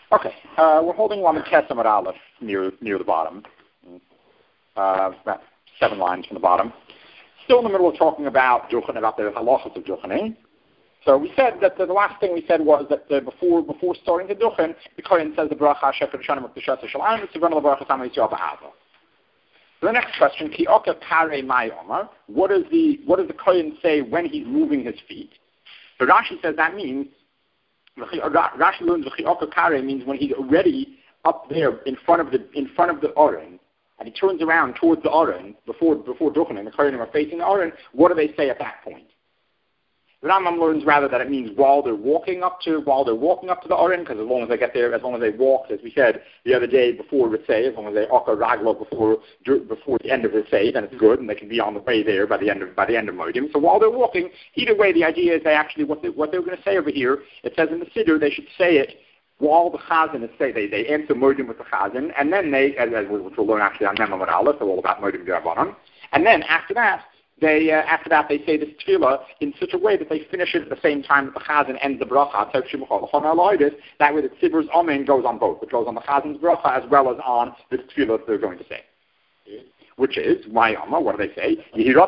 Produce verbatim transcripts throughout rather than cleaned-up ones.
Okay, uh, we're holding one in Kesem at Aleph near near the bottom, uh, about seven lines from the bottom. Still in the middle of talking about Duchen, about the halachas of Duchening. So we said that the, the last thing we said was that uh, before before starting the Duchen, the Kohen says the bracha Shefer Shanim of Tishas Shalayim, it's the bracha Tamei Yisrael Ba'ava. The next question, Ki Oka Pare Mai Omar, what does the what does the Kohen say when he's moving his feet? So Rashi says that means Rashi learns V'chioka Kare means when he's already up there in front of the in front of the Oren, and he turns around towards the Oren before before Duchen and the Kohanim are facing the Oren. What do they say at that point? The Rambam learns rather that it means while they're walking up to while they're walking up to the Oren, because as long as they get there, as long as they walk, as we said the other day before Ritzei, as long as they oka raglo before before the end of Ritzei, then it's good, and they can be on the way there by the end of by the end of Moedim. So while they're walking, either way, the idea is they actually what they, what they're going to say over here. It says in the Siddur they should say it while the Chazan is say they they answer Moedim with the Chazan, and then they, as, as which we'll learn actually on Memamad Aleph, so all about Moedim D'Rabbanan, and then after that. They, uh, after that, they say this tefillah in such a way that they finish it at the same time that the chazan ends the bracha. That way, the tzibbur's amen goes on both. It goes on the chazan's bracha as well as on the tefillah that they're going to say. Which is, why Amma, what do they say?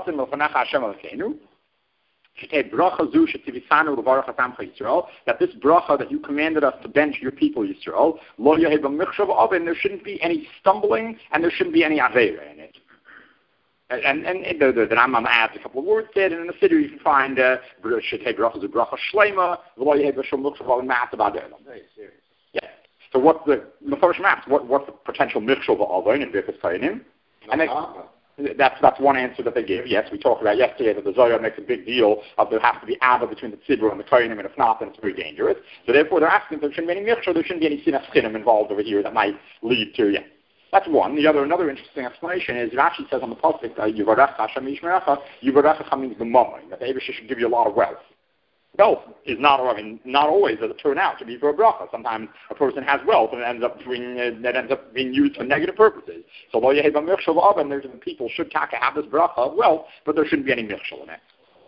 That this bracha that you commanded us to bench your people Yisrael, there shouldn't be any stumbling and there shouldn't be any aveira in it. And, and, and the, the, the Rambam adds a couple of words there, and in the Siddur you can find uh, Shetei Bracha is a Bracha Shlema, V'lo Yehi B'Shom Mukshov Mat about it. Yeah. So what's the Mefarish Maps? What what's the potential Mukshov Avon in Birkas Kohanim? And they, that's that's one answer that they give. Yes, we talked about yesterday that the Zohar makes a big deal of there has to be Ava between the Tzibur and the Kohanim, and if not, then it's very dangerous. So therefore, they're asking if there shouldn't be any Mukshov, there shouldn't be any Sinas Chinim involved over here that might lead to yeah. That's one. The other, another interesting explanation is Rashi says on the pasuk, "Yivarach Hashem Yishmerecha." Yivarecha means the moment that the Eibush should give you a lot of wealth. Wealth is not, I mean, not always does it turn out to be for a bracha. Sometimes a person has wealth and it ends up being uh, that ends up being used for negative purposes. So lo yehi b'mirchol oven, there's the people should taka have this bracha of wealth, but there shouldn't be any mirchol in it.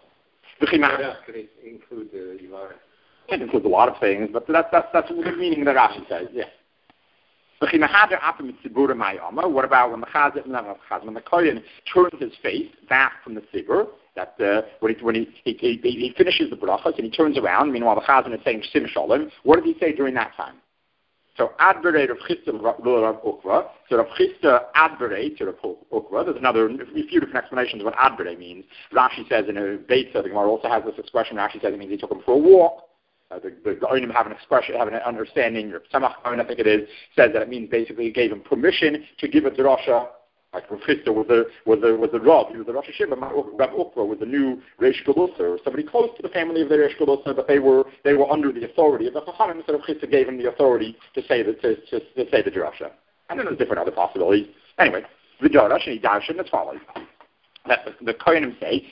Could it include the Yivarech? It includes a lot of things, but that's that's that's the meaning that Rashi says. Yeah. What about when the chazan, when the kohen turns his face back from the tzibur? That uh, when he when he he, he he finishes the brachas and he turns around. Meanwhile, the chazan is saying Sim Shalom. What does he say during that time? So adberei Rav Chisda Rav Ukva. So Rav Chisda adberei to Rav Ukva. There's another a few different explanations of what adberei means. Rashi says in a Beit, the Gemara also has this expression. Rashi says it means he took him for a walk. Uh, the the Goinim have an expression, have an understanding. Samach Goin, I think it is, says that it means basically he gave him permission to give a drasha. Like Rav Chisda was the was the was the Rav, he was the Rosh Hashiva. Rav Ukva was the new Reish Galusa, or somebody close to the family of the Reish Galusa, but they were they were under the authority of the Chachamim. So Rav Chisda gave him the authority to say the to, to, to say the drasha. And then there's different other possibilities. Anyway, the drasha and he darshan as follows. That the, the Kohanim say,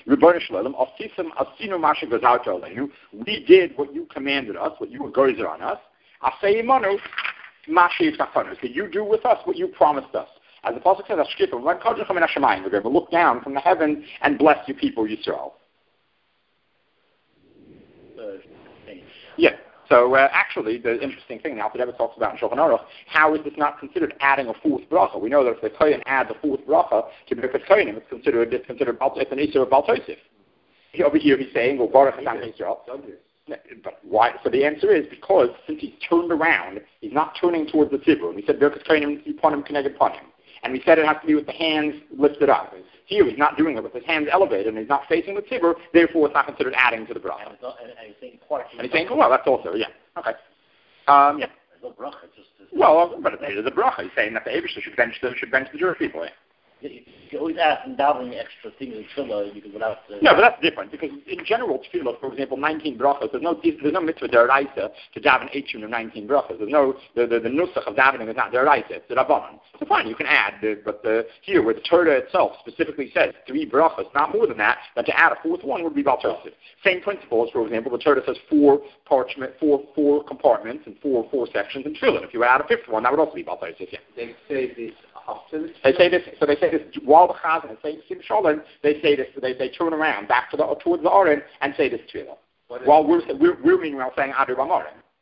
we did what you commanded us, what you were gozer on us. Can you do with us what you promised us? As the Pasuk says, we're going to look down from the heavens and bless you people, Yisrael. Yeah. So uh, actually, the interesting thing now, the Rebbe talks about in Shulchan Aruch, how is this not considered adding a fourth bracha? We know that if the Kohen adds a fourth bracha to Birkas Kohanim, it's considered it's considered it's an Isur of Baal Tosef. Over here, he's saying, "Well, Baruch Hashem Yisrael." But why? So the answer is because since he's turned around, he's not turning towards the tzibur. We said Birkas Kohanim Yiponim Keneged Ponim, and we said it has to be with the hands lifted up. Here, he's not doing it with his hands elevated, and he's not facing the tzibur. Therefore, it's not considered adding to the bracha. And, and, and he's saying quite. And he's saying, well, that's also yeah. Okay. Um, yeah. No bracha, just, just well, but it is a bracha. He's saying that the Eibush should bench the should bench the Jewish people. Yeah. You, you always ask and davening extra things in tefillah because without. Uh, no, but that's different because in general tefillah, for example, nineteen brachas. There's no there's no mitzvah deraisa to daven eighteen or nineteen brachas. There's no the the, the nusach of davening is not deraisa. It's the rabbanon. So fine, you can add, the, but the, here where the Torah itself specifically says three brachas, not more than that, that to add a fourth one would be Baal Tosef. Same principle as, for example, the Torah says four parchment, four four compartments and four four sections in tefillah. If you add a fifth one, that would also be Baal Tosef. Yeah. They say this after the They say this. So they say this while the chazan is saying Sim Shalom. They say this. They they turn around back to the towards the Oren and say this tefillah. While we're we're, we're meanwhile saying Adu B'Morim.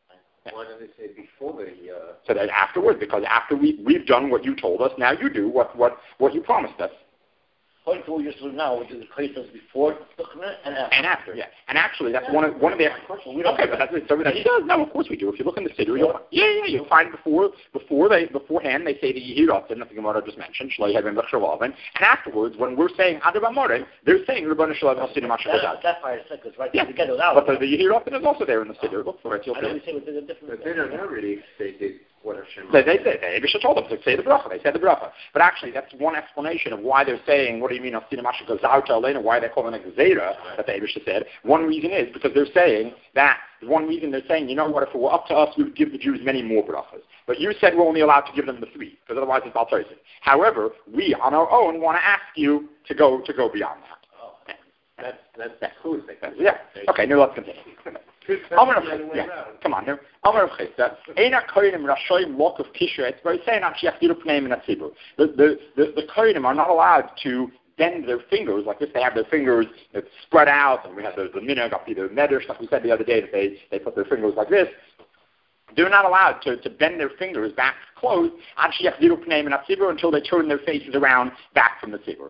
Why don't they say before the... Uh... So that afterwards, because after we, we've done what you told us, now you do what, what, what you promised us. According to what you're doing now, which is the Kreis before and after. And after, yeah. And actually, that's one of one of the... We don't okay, but that's so that he does. No, of course we do. If you look in the Siddur, you'll yeah, yeah, you'll find before before they beforehand they say the Yehirot, that the Gemara just mentioned, Shloi Hebben B'Chshalavin, and afterwards when we're saying Adar B'Morim, they're saying Rabbanu Shalom Hasidim Ashkazad. That's why I said because right yeah. together without. But the, the Yehirot is also there in the Siddur. Look for it. You'll I see know it. we say there's a different. But they don't know really. They did what Hashem. They, they say they Abisha told them to say the bracha. They said the bracha, but actually that's one explanation of why they're saying. What do you mean Hasidim Ashkazad Aleinu? Why they're calling it a Gezerah that the Abisha said. One reason is because they're saying that. One reason they're saying, you know what, if it were up to us, we would give the Jews many more brachas. But you said we're only allowed to give them the three, because otherwise it's alternative. However, we, on our own, want to ask you to go to go beyond that. Oh, that's, that's, that's cool. Yeah. Okay, now let's continue. Yeah. Come on, here. Amar Chista. Eina kohenim rashoyim lok of kisha. It's very saying actually achdiru pneim in atzibur. The the the the kohenim are not allowed to bend their fingers like this. They have their fingers spread out, and we have the, the minhag of the medrash, like we said the other day, that they, they put their fingers like this. They're not allowed to, to bend their fingers back close until they turn their faces around back from the tzibur.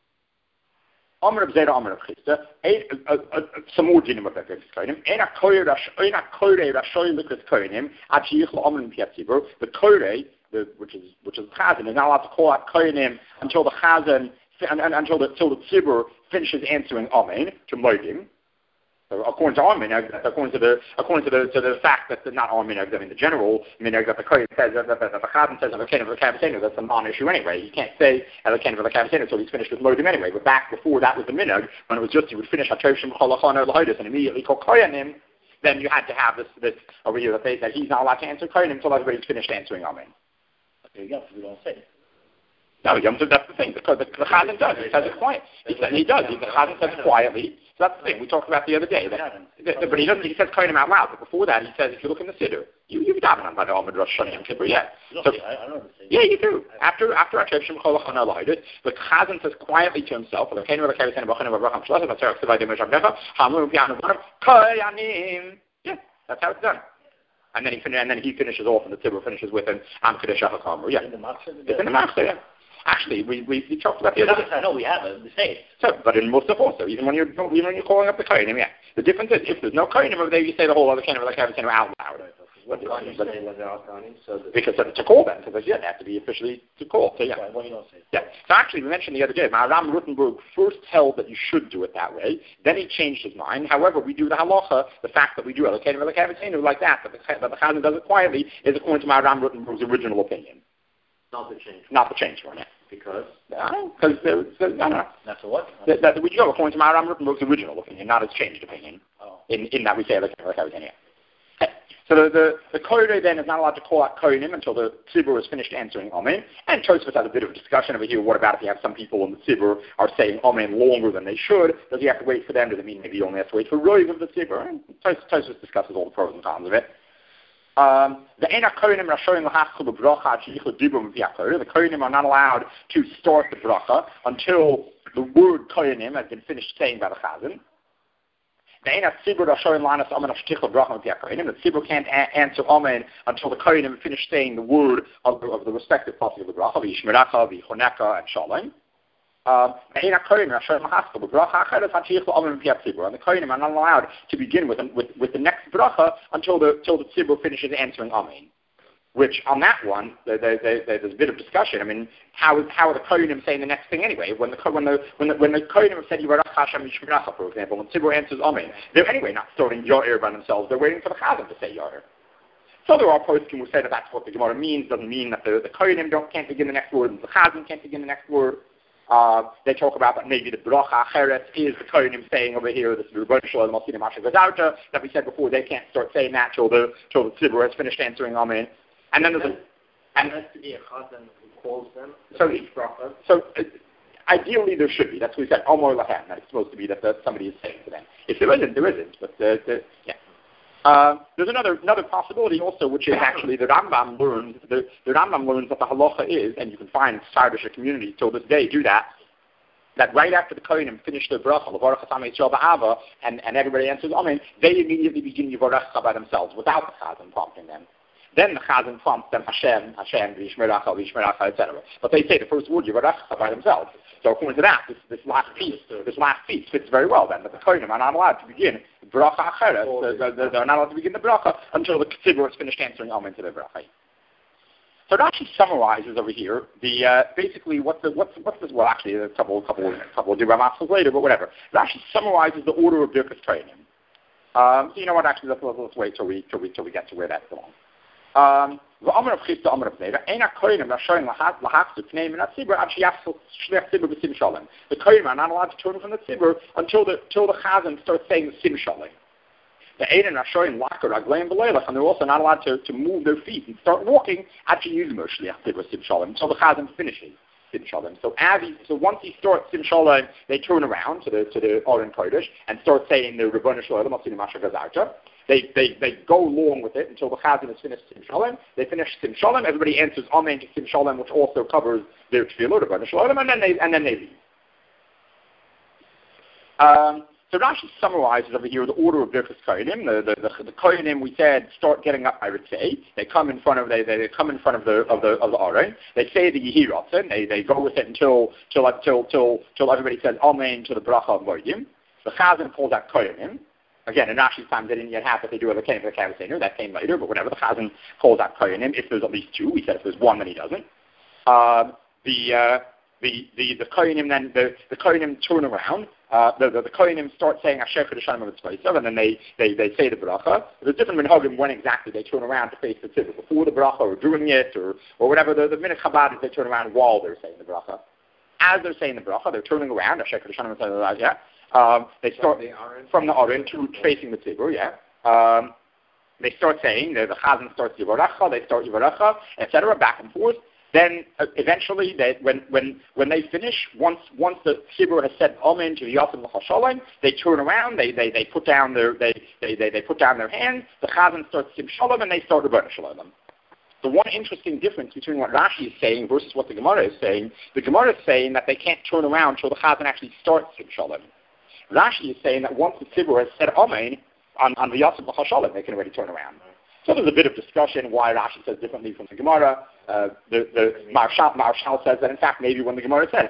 Some more dinim about this. The koire, the which is which is chazan, is not allowed to call out kohenim until the chazan and, and, until the until the tzibur finishes answering amen to moedim. So according to our minhag, according to the according to the to the fact that the, not our minhag, I mean the general minhag that the kohen says that, that, that the chazan says of a kenev of a kavatenu, that's a non-issue anyway. You can't say of a kenev of a kavatenu until he's finished with moedim anyway. But back before that was the minhag, when it was just he would finish hatoshim cholachana l'hodos and immediately call koyanim, then you had to have this this over here that, they, that he's not allowed to answer koyanim until everybody's finished answering amen. Okay, yeah, we don't say. No, Yom Tov, that's the thing. The, the, the Chazan does. He says it quietly. He, says, he does. He, the Chazan says it quietly. So that's the thing. We talked about the other day. That, the, the, but he doesn't. He says Kohanim out loud. But before that, he says, if you look in the Siddur, you you daven on by the Almad Rosh Hashanah Yom Kippur. Yeah. So, yeah, you do. After after Hashem Shem Chol Chana Lahaydus, the Chazan says quietly to himself, the Kohanim of the Kavitan Bachanu Avraham Shlosh Vatzarach Tzivay Demesham Necha Hamu Pianu Baram Koyanim. Yeah, that's how it's done. And then he fin- and then he finishes off, and the Tzibur finishes with an Am Kadesh HaKamer. Yeah. In the Matzah. It's in the Matzah. Yeah. Actually, we, we, we talked about the other. I know we have it. We say it. So, but in Musaf also, even when you're even when you're calling up the Kohanim, yeah. The difference is if there's no Kohanim over there, you say the whole other Kohanim, like I was saying, out loud. What do you say when there are Kohanim? So because it's a call then, because yeah, they have to be officially to call. So yeah. Right, what do you don't say? Yeah. So actually, we mentioned the other day, Maharam Rutenberg first held that you should do it that way. Then he changed his mind. However, we do the halacha, the fact that we do it, Kohanim, like I was saying, like that, but the, but the Chazan does it quietly, is according to Maharam Rutenberg's original opinion. Not the change. Not the change one. Yeah. Because? Because no, no, no. That's a what? That, that we go according to Maharam Rutenberg's original opinion, not his changed opinion. Oh. In in that we say like like I was in here. Okay. So the the, the Kohen then is not allowed to call out Kohanim until the Tzibur is finished answering Amen. And Tosfos has a bit of a discussion over here. What about if you have some people in the Tzibur are saying Amen longer than they should? Does he have to wait for them? Does it mean maybe he only has to wait for Roiv of the Tzibur? And Tosfos discusses all the pros and cons of it. Um, the Kohanim are showing the bracha. The Kohanim are not allowed to start the bracha until the word Kohanim has been finished saying by the Chazan. The Tzibur are showing Lanas Amen Ashtichel bracha Kohanim. The Tzibur can't a- answer Amen until the Kohanim have finished saying the word of the, of the respective parts of the bracha, V'Yishmeracha, V'Choneka, and Shalom. Um, and the Kohanim are not allowed to begin with, with, with the next bracha until the till the tzibur finishes answering Amen. Which on that one, there, there, there, there's a bit of discussion. I mean, how how are the Kohanim saying the next thing anyway? When the when the when the, when the Kohanim have said Yivarach Hashem Yishmeracha, for example, when tzibur answers Amen, they're anyway not starting Yair by themselves. They're waiting for the Chazan to say Yair. So there are poskim who say that that's what the Gemara means. Doesn't mean that the the Kohanim don't can't begin the next word, and the Chazan can't begin the next word. Uh, they talk about that maybe the bracha acheret is the Kohanim saying over here, this is Rebbeinu Shalom Hasidim Ashkazad that we said before. They can't start saying that till the till the tzibur has finished answering Amen. And then there's a and there has to be a chazan who calls them. So each bracha. So uh, ideally there should be. That's what we said. Omor lahem. That it's supposed to be that, that somebody is saying to them. If there isn't, there isn't. But the, the, yeah. Uh, there's another another possibility also, which is actually the Rambam learns the, the Rambam learns that the halacha is, and you can find Sardish communities till this day do that, that right after the Kohanim finish their bracha, Levarach Hasam Yisrael Ba'ava, and, and everybody answers Amen, they immediately begin Yivarecha by themselves without the Chazan prompting them. Then the Chazan prompts them Hashem, Hashem, Vishmeracha, Vishmeracha, et cetera. But they say the first word Yivarecha by themselves. So according to that, this, this last piece, this last piece fits very well then. That the Kohanim are not allowed to begin bracha acheret. They're, they're not allowed to begin the bracha until the tzibur has finished answering Amen to the bracha. So it actually summarizes over here the uh, basically what's the what's what's this? Well, actually, a couple couple couple of dibram later, but whatever. It actually summarizes the order of Birkas Kohanim. Um, so you know what? Actually, let's, let's wait till we till we till we get to where that's going. Um, the Amar of Chista, Amar of Neder, Ein HaKohanim Rashoyim Lahachzu Pnei Min HaTzibur Ad Sheyafsu Shliach Tzibur B'Sim Shalom. The Kohanim are not allowed to turn from the Tzibur until the until the Chazan starts saying the Sim Shalom. The Ein Rashoyim Lachar Ragleim B'Leilach, and they're also not allowed to, to move their feet and start walking Ad Sheyizmer Shliach Tzibur Sim Shalom until the Chazan finishes Sim Shalom. So as he, so once he starts Sim Shalom, they turn around to the to the Aron Kodesh and start saying the Rebbeinu Shalom Asinu Masha Gazarta. They, they they go along with it until the Chazan has finished Sim Shalom. They finish Sim Shalom. Everybody answers Amen to Sim Shalom, which also covers their Tefillah, Rebbeinu Shalom, and then they and then they leave. Um, so Rashi summarizes over here the order of Birkas Kohanim. The the, the the Kohanim, we said, start getting up. I would say they come in front of they, they they come in front of the of the of the Aron. They say the Yehiratzen. They they go with it until till till till till everybody says Amen to the bracha of Moedim. The Chazan calls out Kohanim. Again, in Rashi's time, they didn't yet have it. They do have a Kohen for the Kavasenu. That came later, but whatever. The Chazan calls out Kohanim. If there's at least two, we said if there's one, then he doesn't. Um, the uh, the the the Kohanim then the the Kohanim turn around. Uh, the, the the Kohanim start saying Asher Kedushanim of Tzvaysav, and then they, they they say the bracha. There's different minhagim when exactly they turn around to face the tzibur, before the bracha or during it or or whatever. The the minute Chabad is they turn around while they're saying the bracha. As they're saying the bracha, they're turning around Asher Kedushanim of Tzvaysav. Yeah. Um, they start from the Aron, from the Aron to facing the tzibur. Yeah. Um, they start saying the, the Chazan starts Yivarecha, they start Yivarecha, et cetera, back and forth. Then uh, eventually, they, when when when they finish, once once the tzibur has said Amen to Yasem L'Chashalim, they turn around, they they, they put down their they, they, they, they put down their hands. The Chazan starts Sim Shalom, and they start Rebbeinu Shalom. The one interesting difference between what Rashi is saying versus what the Gemara is saying, the Gemara is saying that they can't turn around until the Chazan actually starts Sim Shalom. Rashi is saying that once the tzibur has said Amen on, on the Yasem L'Chashalim, they can already turn around. So there's a bit of discussion why Rashi says differently from the Gemara. Uh, the the Marshal, Marshal says that in fact maybe when the Gemara says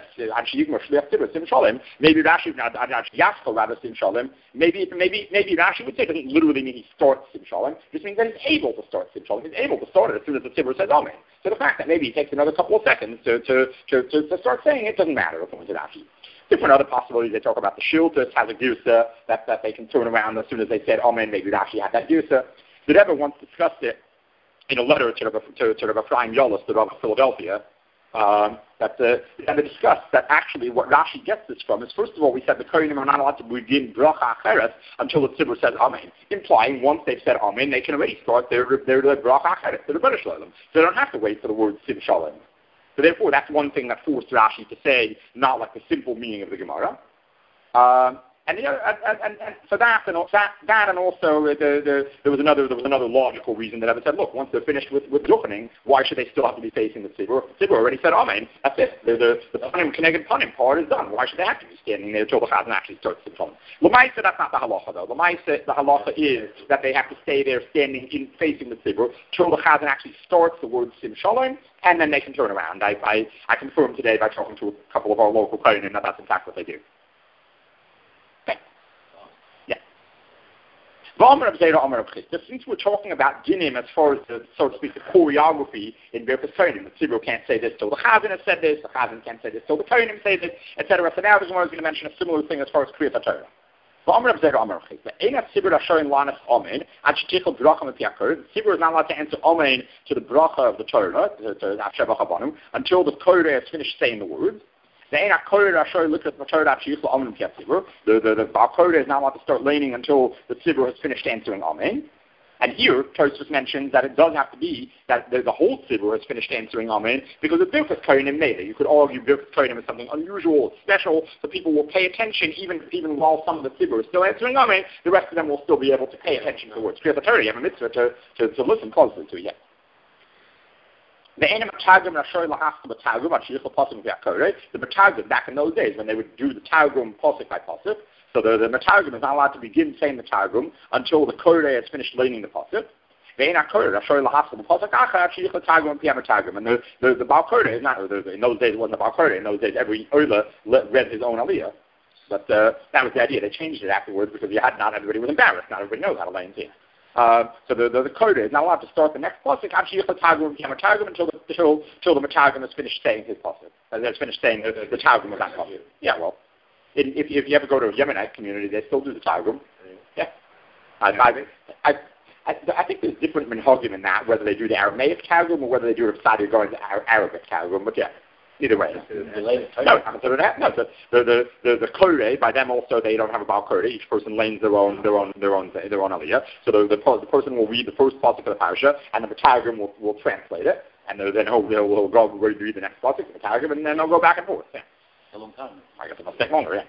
Sim Shalom, maybe Rashi not Yaskol rather Sim Shalom. Maybe maybe maybe Rashi would say it doesn't literally mean he starts Sim Shalom. Just means that he's able to start Sim Shalom. He's able to start it as soon as the tzibur says Amen. So the fact that maybe it takes another couple of seconds to to to, to, to start saying it doesn't matter according to Rashi. Different other possibilities. They talk about the Shiltus has a girsa that that they can turn around as soon as they said Amen. Maybe Rashi had that girsa. The Rebbe once discussed it in a letter to Rebbe, to, to Rebbe Chaim Yolis, the Rebbe of Philadelphia, um, that the, and they discussed that actually what Rashi gets this from is, first of all, we said the Kohanim are not allowed to begin bracha acheret until the tzibur says Amen, implying once they've said Amen, they can already start their, their, their bracha acheret, their Rebbeinu Shalom. So they don't have to wait for the word Sim Shalom. So therefore, that's one thing that forced Rashi to say not like the simple meaning of the Gemara. Um, And, the other, and, and, and so that and that, that and also the, the, there was another there was another logical reason that I said, look, once they're finished with with Duchening, why should they still have to be facing the tzibur? The tzibur already said Amen. That's it. The the the panim connected panim part is done. Why should they have to be standing there until the chazan actually starts the tone? L'maisa, that's not the halacha though. L'maisa, the halacha is that they have to stay there standing in facing the tzibur till the chazan actually starts the word Sim Shalom, and then they can turn around. I I, I confirmed today by talking to a couple of our local kohanim that that's in fact what they do. Since we're talking about dinim as far as the, so to speak, the choreography in Birkas Kohanim, the tzibur can't say this till the chazan has said this, the chazan can't say this till the kohanim say this, et cetera. So now the Gemara is going to mention a similar thing as far as Kriyat HaTorah. The tzibur is not allowed to answer Amen to the bracha of the Torah, to, to Asher B'Chabanu, until the Torah has finished saying the words. The the the the Kodesh is not allowed to start laning until the tzibur has finished answering Amen. And here, Tosfos mentions that it does have to be that the, the whole tzibur has finished answering Amen, because the Birkas Kohanim made it. You could argue Birkas Kohanim is something unusual, special, so people will pay attention even even while some of the tzibur is still answering Amen. The rest of them will still be able to pay attention to words. Kriyat HaTorah, you have a mitzvah to, to, to listen closely to, yes. The Matargum, back in those days when they would do the Targum posik by posik, so the, the Matargum is not allowed to begin saying the Targum until the Koreh has finished learning the posik. And the, the, the Baal Koreh is not, the, in those days it wasn't the Baal Koreh, in those days every Ola read his own Aliyah. But uh, that was the idea. They changed it afterwards because you had, not everybody was embarrassed. Not everybody knows how to lay in tea. Uh, so the, the, the Koreh is not allowed to start the next posik until the until the until, until the Matargum has finished saying his posik. Has uh, finished saying the, the, the Targum of that posik. Yeah, well, in, if, if you ever go to a Yemenite community, they still do the Targum. Yeah. I, I, I, I, I think there's different minhagim in that, whether they do the Aramaic Targum or whether they do it Saudi going to Arabic Targum. But yeah, either way. The no, no, the the the the, the Koreh, by them also they don't have a Baal Koreh. Each person lanes their own their own their own their own aliyah. So the, the the person will read the first pasuk of the parasha, and the Targum will will translate it, and then he'll he'll, he'll go read the next pasuk of the Targum, and then they'll go back and forth. Yeah. A long time. I guess it must take longer. Yeah.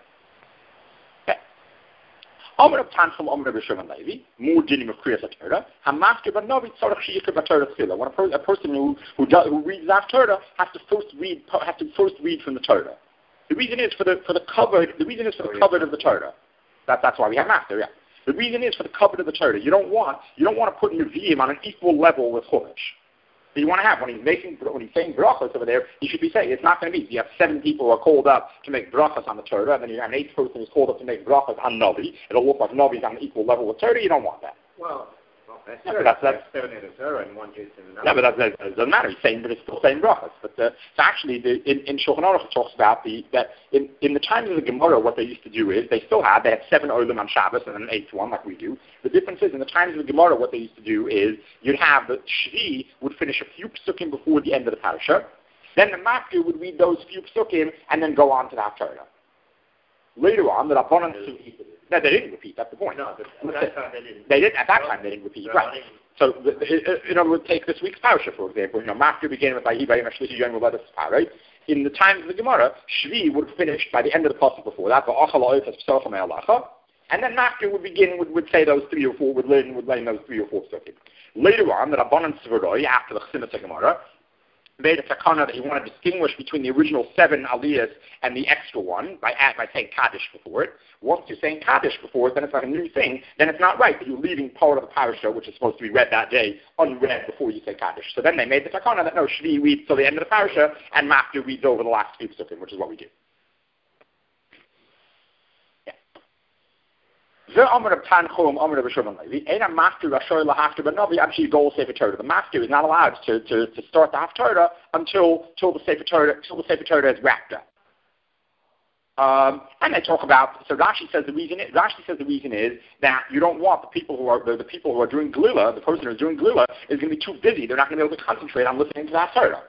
Omer of Tanchum, Omer of Rishon Levi, more dinim of Kriyas HaTorah, HaMasker B'Novi Tzorach Sheyikra B'Torah Tefillah. When a, per, a person who who, does, who reads that Torah has to first read has to first read from the Torah. The reason is for the for the cover. The reason is for the cover of the Torah. That, that's why we have master. Yeah. The reason is for the cover of the Torah. You don't want you don't want to put Nevi'im on an equal level with Chumash. So you want to have, when he's making, when he's saying brachos over there, he should be saying, it's not going to be, you have seven people who are called up to make brachos on the Torah, and then you have an eighth person who's called up to make brachos on Navi. It'll look like Navi's on an equal level with Torah. You don't want that. Well, well that's, yeah, true. that's, that's seven in the Torah and one is in the Navi. Yeah, but that, that, that doesn't matter. He's saying, but it's still saying brachos. But uh, so actually, the, in, in Shulchan Aruch it talks about the, that in, in the times of the Gemara, what they used to do is, they still had, they had seven olim on Shabbos and an eighth one, like we do. The difference is, in the times of the Gemara, what they used to do is, you'd have the Shvi would finish a few psukim before the end of the parasha, then the Makir would read those few psukim, and then go on to the Haftarah. Later on, the Rabbanan... No, they didn't repeat, that's the point. No, but at that time they didn't. They did, at that time they didn't repeat, right. So, the, the, you know, we'll take this week's parasha, for example. You know, Makir began with Vayi Vayim HaShlishi Yom V'Ledas Par, right? In the times of the Gemara, Shvi would finish by the end of the pasuk before that, and then Makir would begin, would, would say those three or four, would learn, would learn those three or four psukim. Later on, the Rabbanan Sveroi, after the Chasimus Gemara, made a takana that you want to distinguish between the original seven aliyahs and the extra one by by saying Kaddish before it. Once you're saying Kaddish before it, then it's like a new thing. Then it's not right that you're leaving part of the parasha, which is supposed to be read that day, unread before you say Kaddish. So then they made the takana that no, Shvi reads till the end of the parasha, and Makir reads over the last few psukim, which is what we do. The master is not allowed to, to, to start the Haftarah until till the Sefer Torah till the Sefer Torah is wrapped up. Um, and they talk about, so Rashi says the reason is, Rashi says the reason is that you don't want the people who are the, the people who are doing Glila, the person who's doing Glila is going to be too busy. They're not going to be able to concentrate on listening to the Haftarah.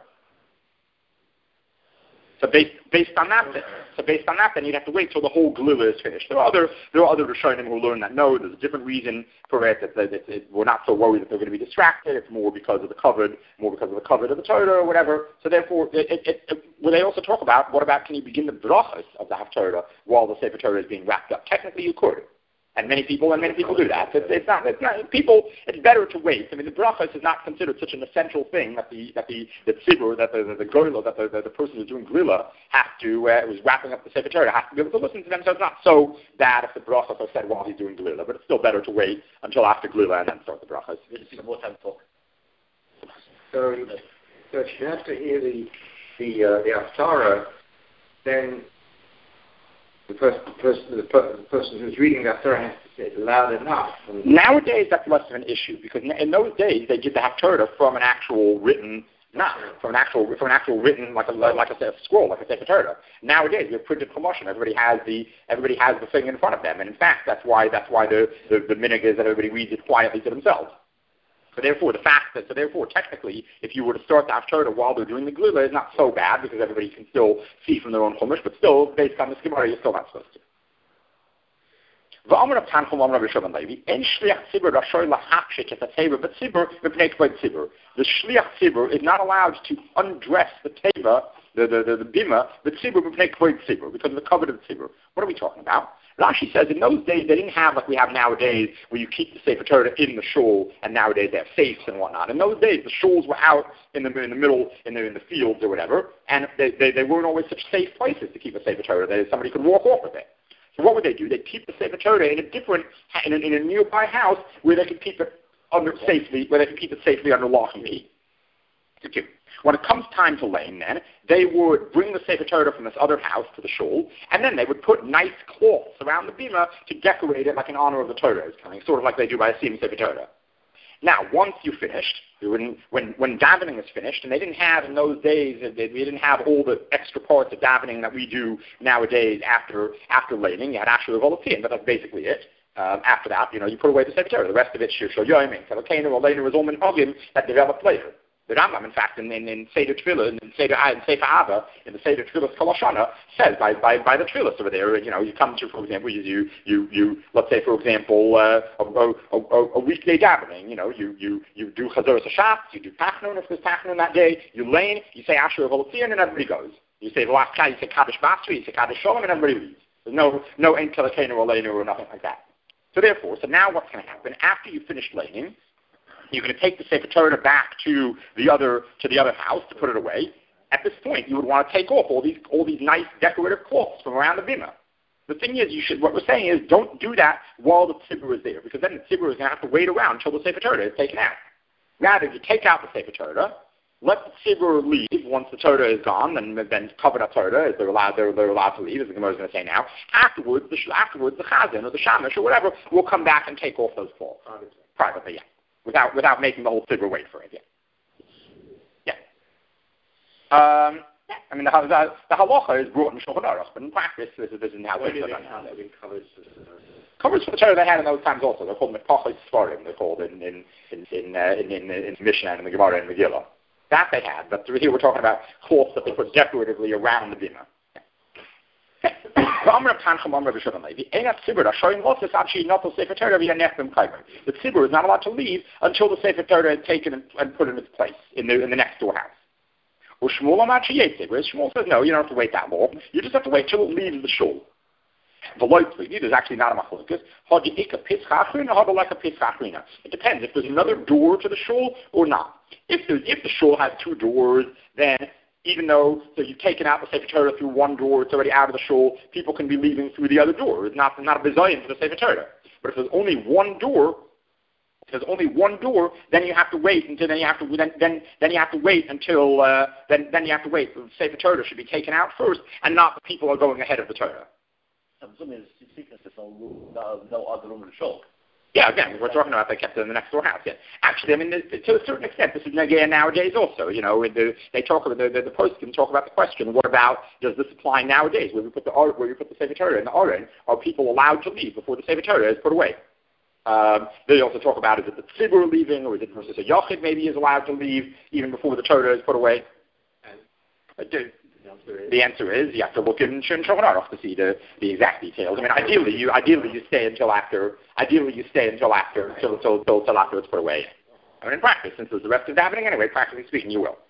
So based based on that, so based on that, then you'd have to wait till the whole glila is finished. There are other there are other Rishonim who learn that no, there's a different reason for it. That, that, that, that we're not so worried that they're going to be distracted. It's more because of the covered, more because of the covered of the Torah or whatever. So therefore, it, it, it, it, well, they also talk about what about can you begin the brachas of the Haftarah while the Sefer Torah is being wrapped up? Technically, you could. And many people, and many people do that. It's, it's not. It's not. People. It's better to wait. I mean, the brachas is not considered such an essential thing that the that the the tzibur, that the the, the goyla, that the, the the person who's doing grilla has to uh, who's wrapping up the Sefer Torah has to be able to listen to them. So it's not so bad if the brachas are said while he's doing grilla, but it's still better to wait until after grilla and then start the brachas. More time to talk. So, so if you have to hear the the uh, the Haftarah, then The person, the, person, the, per, the person who's reading the Haftarah has to say it loud enough. Nowadays, that's less of an issue because in those days they did the Haftarah from an actual written, not from an actual from an actual written like a like a, a scroll, like a Sefer Torah. Nowadays, we have printed promotion. Everybody has the everybody has the thing in front of them, and in fact, that's why that's why the the, the minhag is that everybody reads it quietly to themselves. So therefore, the fact that, so therefore, technically, if you were to start the Haftarah while they're doing the Glila, is not so bad because everybody can still see from their own Chumash, but still, based on the Gemara, you're still not supposed to. The Shliach Tzibur is not allowed to undress the Teva, the, the, the, the Bima, the Tzibur, because of the covet of the Tzibur. What are we talking about? Rashi says in those days they didn't have like we have nowadays where you keep the Sefer Torah in the shul, and nowadays they have safes and whatnot. In those days the shuls were out in the in the middle, in the in the fields or whatever, and they, they, they weren't always such safe places to keep a Sefer Torah that somebody could walk off with it. So what would they do? They'd keep the Sefer Torah in a different, in a, in a nearby house where they could keep it under safely, where they could keep it safely under lock and key. Okay. When it comes time to laying, then they would bring the Sefer Torah from this other house to the shul, and then they would put nice cloths around the bima to decorate it like in honor of the Torah is coming, sort of like they do by a Siyum Sefer Torah. Now, once you finished, when, when, when davening is finished, and they didn't have in those days, they, we didn't have all the extra parts of davening that we do nowadays after after laying. You had Asher Volatin, but that's basically it. Um, after that, you know, you put away the Sefer Torah. The rest of it, Shir Shal Yoimim, Telekenu, or later was all Minhagim that developed later. The Rambam, in fact, in, in, in Seder Tefillah, in Seder in Sefer Ava, in the Seder Tefillah Kol Hashana, says by by by the Tefillahs over there, you know, you come to, for example, you you you, you let's say, for example, uh, a, a, a, a weekday davening, you know, you you you do Chazoros Hashat, you do Tachnun if there's Tachnun that day, you lane, you say Asher Volatin, and everybody goes. You say the last guy, you say Kaddish Basri, you say Kaddish Shalom, and everybody leaves. There's no no Ein Telekenu or Leinu or nothing like that. So therefore, so now what's going to happen after you finish laning? You're going to take the Sefer Torah back to the other to the other house to put it away. At this point, you would want to take off all these all these nice decorative cloths from around the bima. The thing is, you should. What we're saying is, don't do that while the tzibur is there, because then the tzibur is going to have to wait around until the Sefer Torah is taken out. Rather, you take out the Sefer Torah, let the tzibur leave once the Torah is gone, and then covered up Torah as they're allowed they're, they're allowed to leave, as the Gemara is going to say now. Afterwards, the afterwards the chazan or the shamash or whatever will come back and take off those cloths privately. Privately, yeah. Without without making the whole tzibur wait for it, yeah. Yeah. Um, yeah. I mean, the, the, the halacha is brought in Shulchan Aruch, but in practice, this, this isn't how it's done. Covers for the Torah they had in those times also. They're called Mekpachos Sfarim. They're called in in in in, uh, in, in, in Mishnah and in the Gemara and Megillah. That they had, but here we're talking about cloths that they put decoratively around the bima. The tzibur is not allowed to leave until the Sefer Torah is taken and, and put in its place in the in the next door house. Or Shmuel Shmuel says no, you don't have to wait that long. You just have to wait till it leaves the shul. The loyalty, there's actually not a machlokes. It depends if there's another door to the shul or not. If there's if the shul has two doors, then even though so you've taken out the Sefer Torah through one door, it's already out of the shul, people can be leaving through the other door. It's not, not a bizayin for the Sefer Torah. But if there's only one door, if there's only one door, then you have to wait until then you have to then then, then you have to wait until uh, then then you have to wait. The Sefer Torah should be taken out first, and not the people are going ahead of the Torah. I'm assuming there's no, no other room in the shul. Yeah, again, we're talking about they kept it in the next door house. Yeah. Actually, I mean, to a certain extent, this is again nowadays also. You know, the, they talk about the the, the post can talk about the question: what about does this apply nowadays? Where we put the where we put the Sefer Torah in the Aron, are people allowed to leave before the Sefer Torah is put away? Um, they also talk about is it the tzibur leaving, or is it versus a yochid maybe is allowed to leave even before the Torah is put away? Uh, do, The answer is you have to look in Shulchan Aruch to see the, the exact details. I mean, ideally you ideally you stay until after ideally you stay until after until until, until, until after it's put away. I mean, in practice, since there's the rest is happening anyway, practically speaking, you will.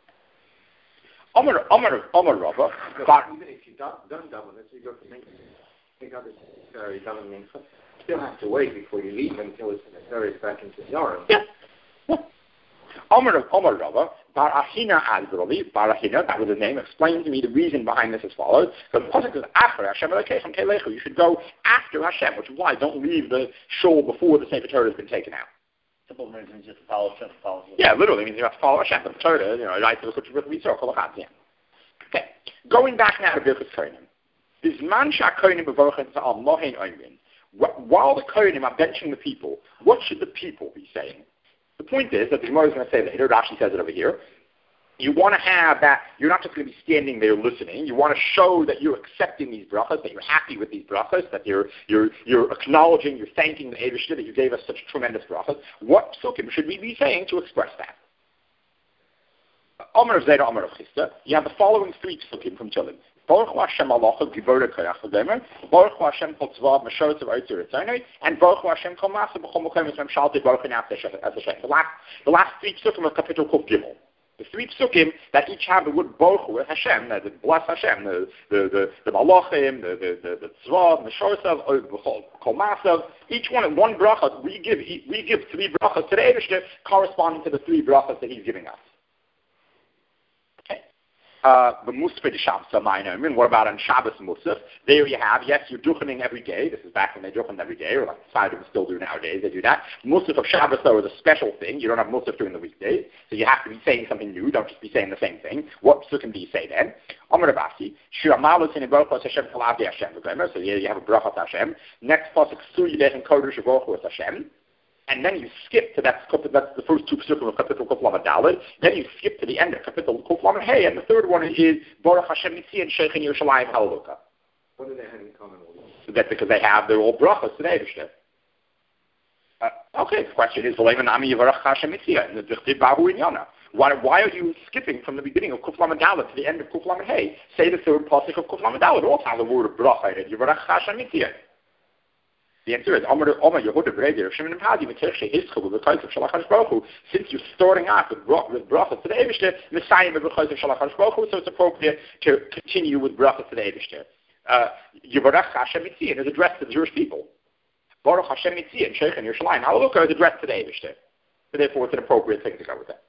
Omer Omer Omer Rava. Even if you don't don't daven it, you go to mincha. You got this very daven mincha. You still have to wait before you leave until it's carried back into the Aron. Yeah. yeah. Omer Omer Rava. Barahina Azroli, Barahina, that was his name, explained to me the reason behind this as follows. Because the pasuk says, After Hashem Elokeichem Telechu, you should go after Hashem, which is why don't leave the shul before the Sefer Torah has been taken out. Simple means just follow Hashem, follow Hashem. Yeah, literally means you have to follow Hashem. The Torah, you know, right to the Kutzur with Mitzvah, Kol Echad, yeah. Okay, going back now to Birchus Kohanim. Is man sha'kohanim b'vorchen ta'al mohen oimrin. While the Kohanim are benching the people, what should the people be saying? The point is, that the Gemara is going to say later, Rashi says it over here, you want to have that, you're not just going to be standing there listening, you want to show that you're accepting these brachas, that you're happy with these brachas, that you're you're you're acknowledging, you're thanking the Eibishter that you gave us such tremendous brachas. What psukim should we be saying to express that? Omer of Zera, Omer of Chista, you have the following three psukim from Tehillim. Baruch Hashem Alocha Givora Koyach V'Demer, Baruch Hashem Kol Tzvav Meshotz of Oitzer Etzonoi, and Baruch Hashem Kol Masa B'Chol Mokom Yisrael Shalti Baruch Enough As Hashem. The last, the last three psukim of Kapitel Kuf Gimel. The three psukim that each have the word Baruch Hu, Hashem, that bless Hashem, the the the the Malachim, the the the, the Tzvav, the Shosav, the Kol Masav. Each one, one bracha, we give we give three brachas to the Eibishter corresponding to the three brachas that He's giving us. Uh, the Musaf de Shabbos, I mean, what about on Shabbos Musaf? There you have, yes, you're duchening every day. This is back when they duchen every day, or like Sidon still do nowadays, they do that. Musaf of Shabbos, though, is a special thing. You don't have Musaf during the weekdays, so you have to be saying something new. Don't just be saying the same thing. What psukim do you say then? Amar Rabasi, Shir Amalus in Baruch Hashem Kalavdi Hashem. So here you have a bracha Hashem. Next pasuk, Su Yidech and Kodesh Baruch Hashem. And then you skip to that, that's the first two psukim of Kapitel Kuf Lamed Daled. Then you skip to the end of Kapitel Kuf Lamed Hey, and the third one is Baruch Hashem Mitzi and Sheikh in Yerushalayim Hallelujah. What do they have in common? So that's because they have their old brachas today. Uh, okay, the question is, why, why are you skipping from the beginning of Kuf Lamed Daled to the end of Kuf Lamed Hey? Say the third pasuk of Kuf Lamed Daled also has a word of bracha in it. Yivarach Hashem Mitzi. The answer is, since you're starting off with, with brachas to the Eibishter, Messiah with brachas of Shalach HaKadosh Baruch Hu, so it's appropriate to continue with brachas to the Eibishter. Yivarach Hashem Mitzion is addressed to the Jewish people. Baruch Hashem Mitzion, Sheikh in Yerushalayim Hallelujah, is addressed to the Eibishter. So therefore, it's an appropriate thing to go with that.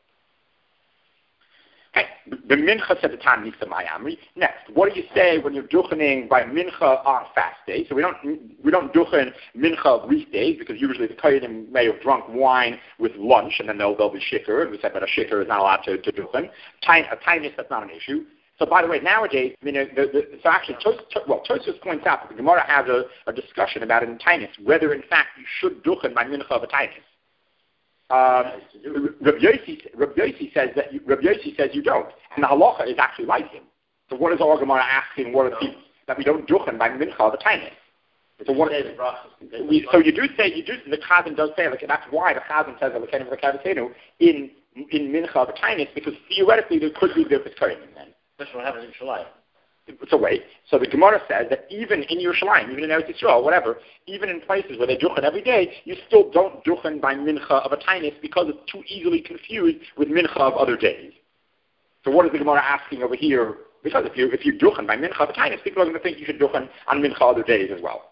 Okay. The mincha said the time needs to Miami. Next, what do you say when you're duchening by mincha on fast days? So we don't we don't duchen mincha weekdays because usually the kohenim may have drunk wine with lunch and then they'll they'll be shikar, and we said that a shikar is not allowed to, to duchen. Time a timeliness, that's not an issue. So by the way, nowadays, I mean, the, the, so actually, Tos, well, Tosfos points out that the Gemara has a, a discussion about it in Tainus, whether in fact you should duchen by mincha of a Tainus. Um, Rabbi Yossi says that you, Rabbi Yossi says you don't, and the halacha is actually like him. So what is our Gemara asking? What are the people that we don't duchen by mincha of a tainus? So what? We, so you do say you do. The Chazan does say like that's why the Chazan says that in in mincha of a tainus because theoretically there could be different kohenim then. That's what happens in Shalayim. So wait, so the Gemara says that even in Yerushalayim, even in Eretz Yisrael, whatever, even in places where they duchen every day, you still don't duchen by mincha of a tainus because it's too easily confused with mincha of other days. So what is the Gemara asking over here? Because if you if you duchen by mincha of a tainus, people are going to think you should duchen on mincha other days as well.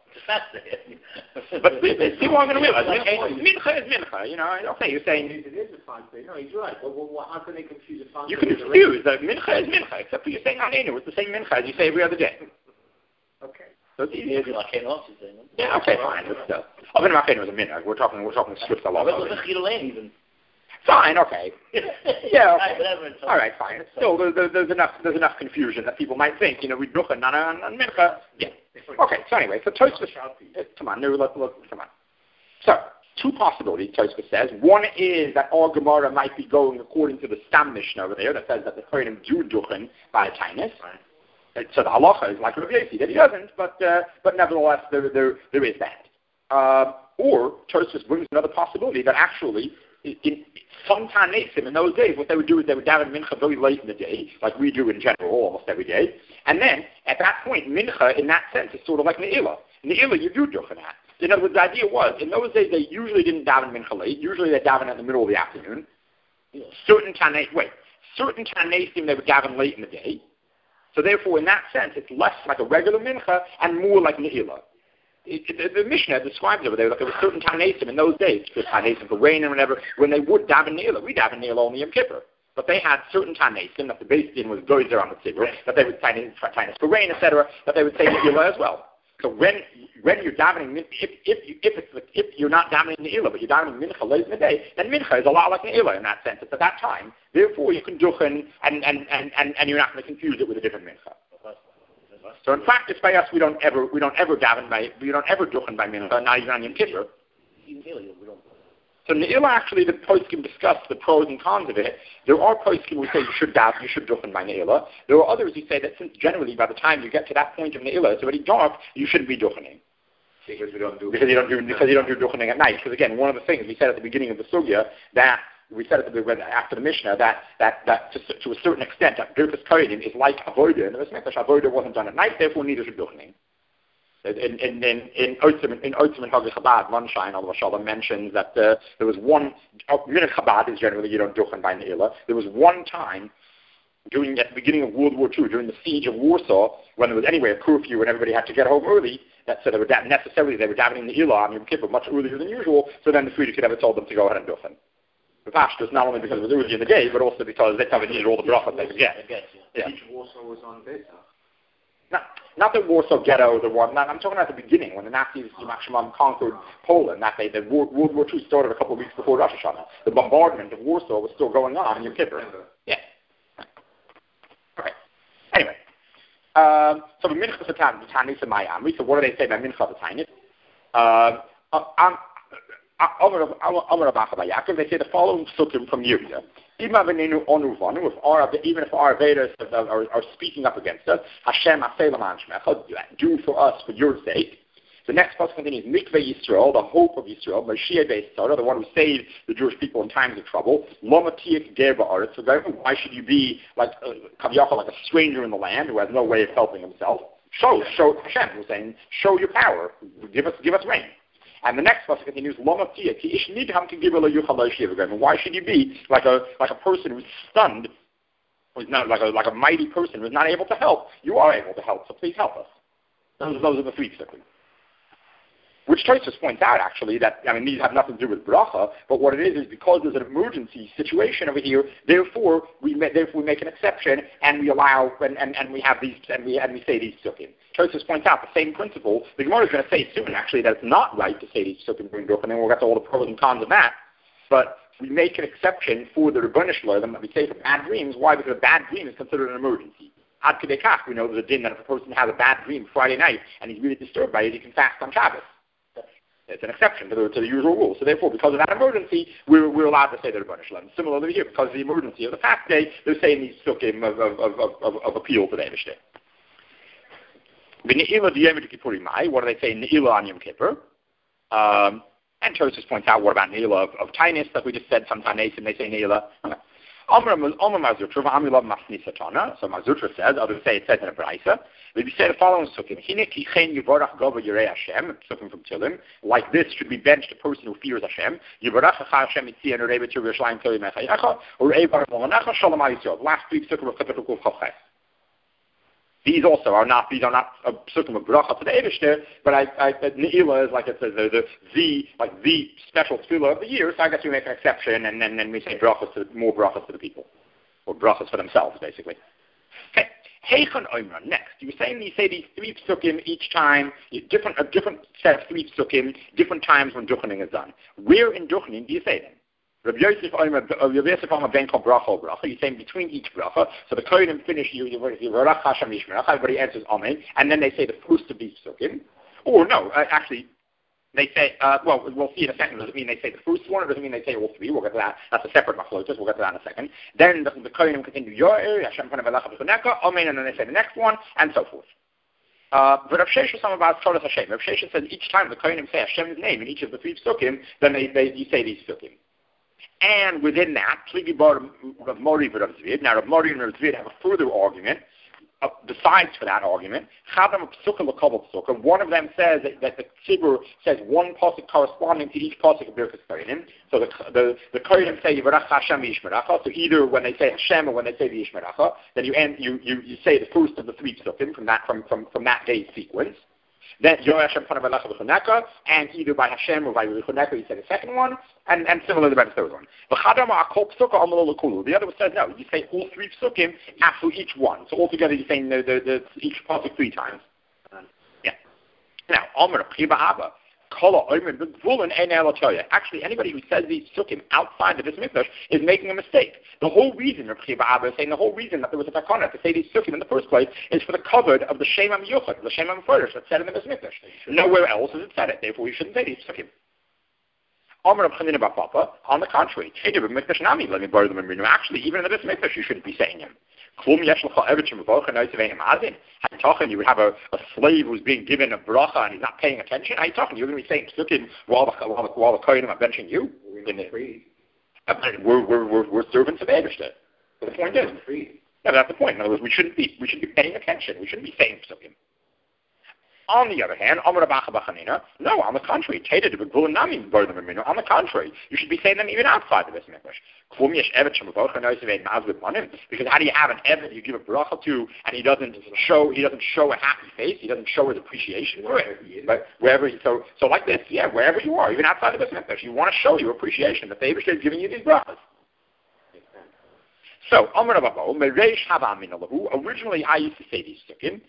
But see what I'm going to realize. Mincha is mincha, you know. Okay, you're saying it is a fine thing. No, he's right. Well, well, how can they confuse a fine you can confuse that mincha is mincha, except for you're saying anenu. It's the same mincha as you say every other day. Okay. So it's easy. Yeah, okay, fine. But still, oh, ben was a mincha. We're talking. We're talking strict law. Even. Fine. Okay. Yeah. Okay. All right. Fine. Still, there's, there's enough. There's enough confusion that people might think. You know, we duchen on on mincha. Yeah. Okay, so anyway, so Tosfos, come on, no, look, look, come on. So, two possibilities, Tosfos says. One is that our Gemara might be going according to the Stam Mishnah over there that says that the Kohenim do duchen by a tainus. Right. So the halacha is like Rabbi Yossi, that he doesn't, but uh, but nevertheless there there there is that. Uh, or Tosfos brings another possibility that actually in, in some Tanesim in those days, what they would do is they would daven mincha very late in the day, like we do in general almost every day. And then, at that point, mincha, in that sense, is sort of like ne'ilah. Ne'ilah, you do duchen at. In other words, the idea was, in those days, they usually didn't daven mincha late. Usually they daven in the middle of the afternoon. Certain Tanesim, wait, certain Tanesim, they would daven late in the day. So therefore, in that sense, it's less like a regular mincha and more like ne'ilah. It, it, the Mishnah describes over there like there were certain Tanesim in those days, because Tanesim for rain and whatever, when they would daven ne'ilah. We daven ne'ilah on Yom Kippur. But they had certain Tanesim, that the Beis Din was gozer on the tzibur, that they would Tanesim for rain, et cetera, that they would say ne'ilah as well. So when when you're davening, if if you, if it's if you're not davening ne'ilah, but you're davening mincha late in the day, then mincha is a lot like ne'ilah in that sense. It's at that time. Therefore, you can duchen, and and, and, and, and you're not going to confuse it with a different mincha. So in practice, by us, we don't ever we don't ever daven by we don't ever duchen by mincha, not even on Yom Kippur. So ne'ilah, actually, the poskim discuss the pros and cons of it. There are poskim who say you should daven, you should duchen by ne'ilah. There are others who say that since generally by the time you get to that point of ne'ilah, it's already dark, you shouldn't be duchening. Because we don't do because you don't do because you don't do duchening at night. Because again, one of the things we said at the beginning of the sugya that we said at the after the Mishnah that that that to, to a certain extent that Birkas Kohenim is like avodah, and the Mishnah avodah wasn't done at night, therefore neither should duchening. In in in in Otzim in Otzim and Haggai Chabad, Manshine al Vashalom mentions that uh, there was one. Minute Chabad is generally you don't duchen by Neila. There was one time during at the beginning of World War Two, during the siege of Warsaw, when there was anyway a curfew and everybody had to get home early. That so they were da- necessarily they were davening the Ilah on Yom Kippur much earlier than usual. So then the Frierdiker could have told them to go ahead and duchen. The Pashtus, not only because it was early in the day, but also because they probably needed all the brachas they could get. Yeah. Siege of Warsaw was on Pesach. Not, not the Warsaw Ghetto, the one. Not, I'm talking about the beginning when the Nazis, Yamach conquered Poland. That they, the World, World War Two started a couple of weeks before Rosh Hashanah. The bombardment of Warsaw was still going on in Yom Kippur. Yeah. Okay. Anyway, um, so the Minchas of Tanis and Mayamri. So what do they say by Minchas of Tanis? Um, they say the following suttim from Yehuda. Even if our even if our Vedas are, are, are speaking up against us, Hashem do for us for your sake. The next passage continues, Mikveh Yisrael, the hope of Yisrael, Mashiach Beis Torah, the one who saved the Jewish people in times of trouble. Lomatiak Ger Ba'aretz, why should you be like Kaviyachal, like a stranger in the land who has no way of helping himself? Show, show Hashem was saying, show your power, give us, give us rain. And the next verse continues, why should you be like a like a person who's stunned, who's not like a like a mighty person who's not able to help? You are able to help, so please help us. Those, those are the three psukim. Which Tosfos points out actually that I mean these have nothing to do with bracha, but what it is is because there's an emergency situation over here, therefore we ma- therefore we make an exception and we allow and, and, and we have these and we and we say these psukim. Tosfos points out the same principle. The Gemara is going to say soon actually that it's not right to say these psukim during duchen, and we'll get to all the pros and cons of that. But we make an exception for the Rebbeinu Shalom that we say for bad dreams. Why? Because a bad dream is considered an emergency. Ad kedei kach, we know there's a din that if a person has a bad dream Friday night and he's really disturbed by it, he can fast on Shabbos. It's an exception to the, to the usual rule. So therefore, because of that emergency, we're, we're allowed to say the Rebbeinu Shalom. Similarly here, because of the emergency of the fast day, they're saying these psukim of, of, of, of, of appeal to the Eibishter. What do they say? Ne'ilah on Yom Kippur. Um, and Tosfos points out, what about Ne'ilah of, of Tainus, that we just said, sometimes they say Ne'ilah. So Mazutra says, others say it says in a Braisa, we say the following sukkim. Sukkim from Tilim. Like this should be benched a person who fears Hashem. Last week's sukkim of Chapitul Kuf. These also are not, these are not a sukkim of bracha to the Eibishter, but I, I, Ne'ilah is like it says, the, the, the, like the special tefillah of the year, so I guess we make an exception, and then and we say brachas to, more brachas to the people. Or brachas for themselves, basically. Okay. Heichon Oimra, next. You were saying you say these three psukim each time, different, a different set of three psukim, different times when duchening is done. Where in duchening do you say them? Rabbi Yosef Omer ben kol bracha bracha. You're saying between each bracha. So the kohenim finish you. Yivarach Hashem Yishmerach. Everybody answers Amen, and then they say the first of these psukim. Or no, uh, actually, they say. Uh, well, we'll see in a second. Does it mean they say the first one, or does it mean they say all three? We'll get to that. That's a separate machlokas. We'll get to that in a second. Then the, the kohenim continue Yoel Hashem Panav Elacha B'Choneka Amen, and then they say the next one, and so forth. Uh, but Rav Shesha some about Toras Hashem. Rav Shesha says each time the kohenim say Hashem's name in each of the three psukim, then they, they you say these psukim. And within that, Pligi Bar Rav Mori and Rav Zvid. Now, Rav Mori and Rav Zvid have a further argument, uh, besides for that argument. Chadam Psukim L'Kabel Psukim. One of them says that, that the Tzibur says one pasuk corresponding to each pasuk of Birkas Kohanim. So the the the Kohanim say Yivarach Hashem Yishmeracha. So either when they say Hashem or when they say the Yishmeracha, then you end you, you you say the first of the three psukim from that from from from that day's sequence. Then Yoel Hashem Panav Elacha B'Choneka, and either by Hashem or by B'Choneka you say the second one, and, and similarly by the third one. The other one says no, you say all three psukim after each one. So altogether you're saying the, the, the, each pasuk three times. Yeah. Now, Omer Chiba Abba. Actually, anybody who says these psukim outside the Beis Mikdash is making a mistake. The whole reason of Chiba Abba is saying the whole reason that there was a takana to say these psukim in the first place is for the covered of the Shem HaMiyuchad, the Shem HaMeforesh that's said in the Beis Mikdash. Nowhere else is it said it. Therefore, we shouldn't say these psukim. On the contrary, actually, even in the Beis Mikdash, you shouldn't be saying them. You would have a, a slave who's being given a bracha and he's not paying attention. How are you talking? You're going to be saying psukim while the while the, while the kohenim are benching you. We're we're we're, we're servants of Eibishter. The point is, yeah, that's the point. In other words, we shouldn't be we should be paying attention. We shouldn't be saying psukim. On the other hand, no, on the contrary, on the contrary, you should be saying them even outside the Beis Mikdash. Because how do you have an Eved you give a bracha to, and he doesn't show he doesn't show a happy face, he doesn't show his appreciation for it. But wherever he, so so like this, yeah, wherever you are, even outside the Beis Mikdash, you want to show your appreciation that the Eibishter is giving you these brachas. So, originally I used to say these sukkim.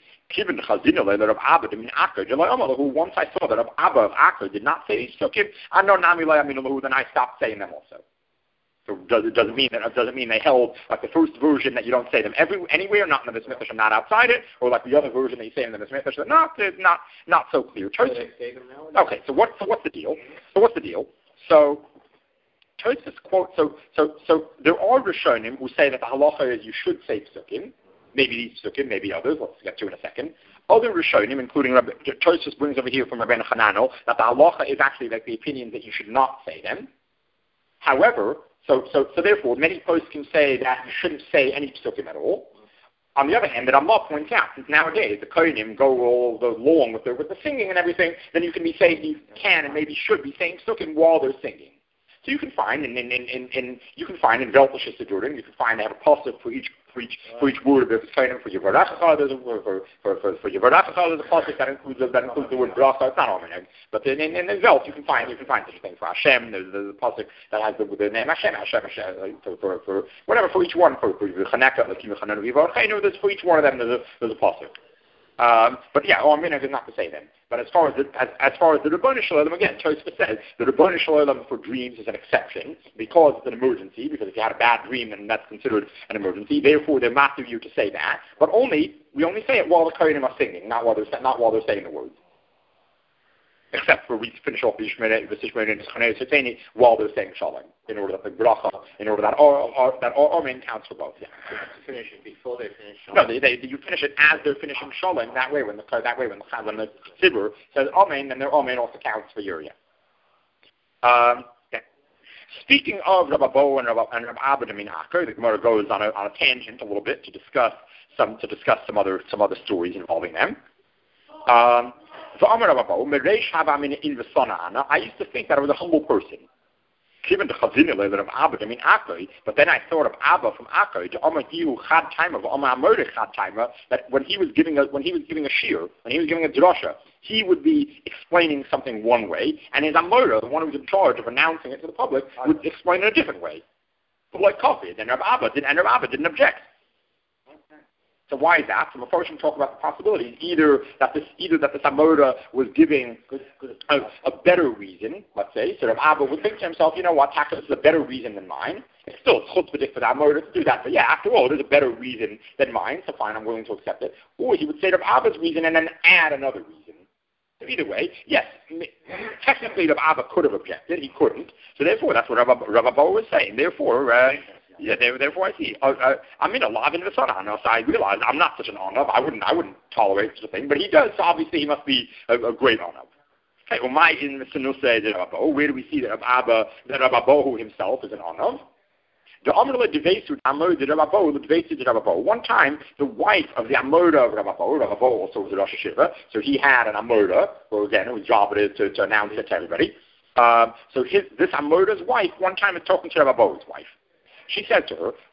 Once I saw that Rav Abba of Akkad did not say these sukkim, then I stopped saying them also. So does, it doesn't mean that it doesn't mean they held like the first version that you don't say them every, anywhere, not in the Beis Mikdash and not outside it, or like the other version that you say in the Beis Mikdash. Not not not so clear. Okay, so what so what's the deal? So what's the deal? So Tosfos quote. So so so there are Rishonim who say that the halacha is you should say psukim. Maybe these psukim, maybe others. Let's get to in a second. Other Rishonim, including Rabbi Tosfos brings over here from Rabbeinu Hananel, that the halacha is actually like the opinion that you should not say them. However, so so so therefore, many posts can say that you shouldn't say any psukim at all. On the other hand, that Allah points out, since nowadays the kohenim go all go along with the with the singing and everything, then you can be saying you can and maybe should be saying psukim while they're singing. So you can find in in in, in, in you can find in Veltashis Sidurim, you can find they have a pasuk for each for each for each word of the kohenim. For Yivarachacha, there's a for for for, for Yivarachacha, there's a pasuk that includes that includes the word bracha. It's not omen, but in in, in the Velt you can find you can find such things for Hashem. There's, there's a pasuk that has the, the name Hashem, Hashem, Hashem. For, for, for whatever for each one for for Chaneka, like Yivachananu Yivarachenu, there's for each one of them there's a there's a pasuk. Um, but yeah, oh, I mean, is not to say them. But as far as the, as, as far as the Rabbanu Shalom, again, Tosfos says the Rabbanu Shalom for dreams is an exception because it's an emergency. Because if you had a bad dream, then that's considered an emergency. Therefore, they're not to you to say that. But only we only say it while the kohenim are singing, not while they're not while they're saying the words. Except for we finish off the Yishmei and Chanei Soteni while they're saying Shalom, in order that the bracha, in order that or, or that Amen counts for both. Yeah. So to finish it before they finish Shalom. No, they, they, you finish it as they're finishing Shalom. That way, when the that way when the when the Tzibur says Amen, then their Amen also counts for Uriah. Um, okay. Speaking of Rabbi Bo and Rabbi and Rabbi Abba Min Aker, the Gemara goes on a on a tangent a little bit to discuss some to discuss some other some other stories involving them. Um, I used to think that I was a humble person. But then I thought of Abba from Akkad, that when he was giving a when he was giving a shir, when he was giving a drasha, he would be explaining something one way, and his Amora, the one who was in charge of announcing it to the public, would explain it a different way. But like coffee, and Rabbi Abba didn't, and Rabbi Abba didn't object. So why is that? So first we talk about the possibilities. Either that this, either that the Samora was giving a, a better reason, let's say, so Rav Abba would think to himself, you know what, Taka, this is a better reason than mine. It's still chutzpah for the Amora to do that, but yeah, after all, there's a better reason than mine, so fine, I'm willing to accept it. Or he would say Rav Abba's reason and then add another reason. So either way, yes, technically Rav Abba could have objected, he couldn't. So therefore, that's what Rav Abba was saying. Therefore, uh, Yeah, therefore I see. Uh, uh, I'm in a lav in the son, so I realize I'm not such an onav. I wouldn't, I wouldn't tolerate such a thing. But he does. So obviously, he must be a, a great onav. Okay, well, my in the Sanusa is Rabbo. Where do we see that Abba, that Rabbo himself is an onav? The Amrla Devesu Amor de Rabbo, the Devesu de Rabbo. One time, the wife of the Amora of Rabbo, Rabbo also was a Rosh Hashiva, so he had an Amora, or again, whose job it is to, to announce it to everybody. Um, so his this Amora's wife, one time, is talking to Rabbo's wife. She said to her,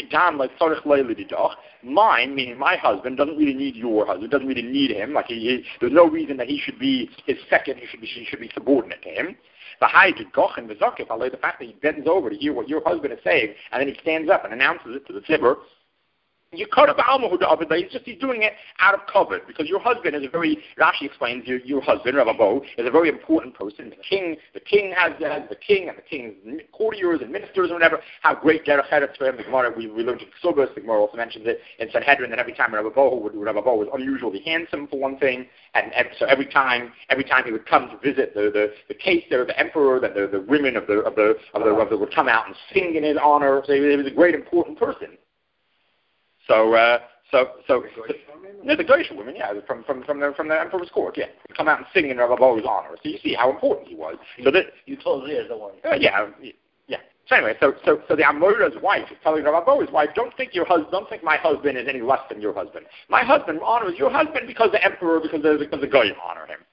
mine, meaning my husband, doesn't really need your husband, doesn't really need him. Like he, he, there's no reason that he should be his second, he should be, she should be subordinate to him. The the fact that he bends over to hear what your husband is saying, and then he stands up and announces it to the tzibur, you cut up he's just he's doing it out of covet because your husband is a very Rashi explains your your husband Rabbi Bo is a very important person. The king, the king has, has the king and the king's courtiers and ministers and whatever. How great derech eretz for him. The Gemara we, we learned in Ksubas. The Gemara also mentions it in Sanhedrin that every time Rabbi Bo would Rabbi Bo was unusually handsome for one thing, and, and so every time every time he would come to visit the the the Caesar, the emperor, that the, the women of the of the of the, of the would come out and sing in his honor. So he, he was a great important person. So, uh, so, so, no, the Goyish women, yeah, from from from the from the emperor's court, yeah, would come out and sing in Rabbi Bo's honor. So you see how important he was. So that you told Leah the one. Uh, yeah, yeah. So So anyway, so so so the Amora's wife is telling Rav Abahu's wife, don't think your husband, don't think my husband is any less than your husband. My husband honors your husband because the emperor, because the because the goyim honor him.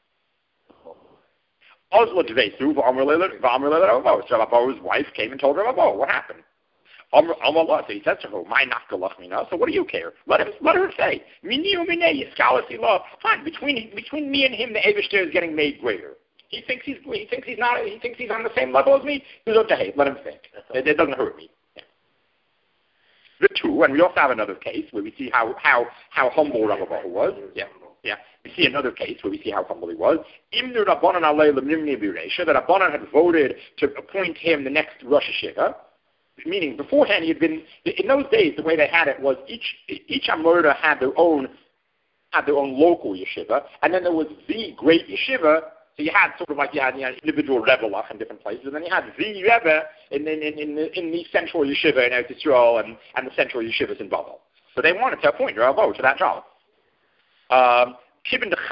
So Rav Abahu's wife came and told Rav Abahu what happened. So he said to her, "My nafkalachmina. So what do you care? Let him, let her say. Fine. Between between me and him, the Eivishter is getting made greater. He thinks he's he thinks he's not he thinks he's on the same level as me. He's up to hate. Let him think. It, it doesn't hurt me." Yeah. The two, and we also have another case where we see how how how humble Rav Abahu was. Yeah. Yeah, we see another case where we see how humble he was. That Rabbanan had voted to appoint him the next Rosh Hashiva. Meaning, beforehand he had been. In those days, the way they had it was each each Amorah had their own had their own local yeshiva, and then there was the great yeshiva. So you had sort of like you had, you had individual rebelach in different places, and then you had the rebbe in in in, in, the, in the central yeshiva in Eretz Yisrael and and the central yeshivas in Babel. So they wanted to appoint Rav Abahu to that job. Um, Then they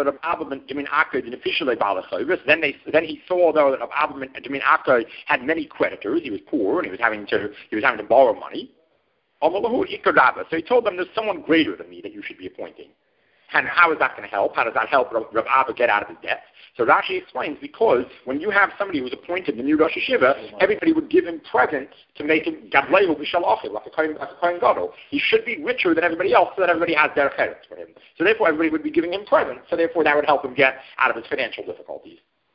then he saw though that Rav Abba had many creditors. He was poor and he was having to he was having to borrow money. So he told them, "There's someone greater than me that you should be appointing." And how is that going to help? How does that help Rav Abba get out of his debt? So Rashi explains, because when you have somebody who's appointed the new Rosh Hashiva, everybody would give him presents to make him Gadlehu B'Shal Achil, like a Kohen Gadol. He should be richer than everybody else, so that everybody has their cheretz for him. So therefore, everybody would be giving him presents. So therefore, that would help him get out of his financial difficulties.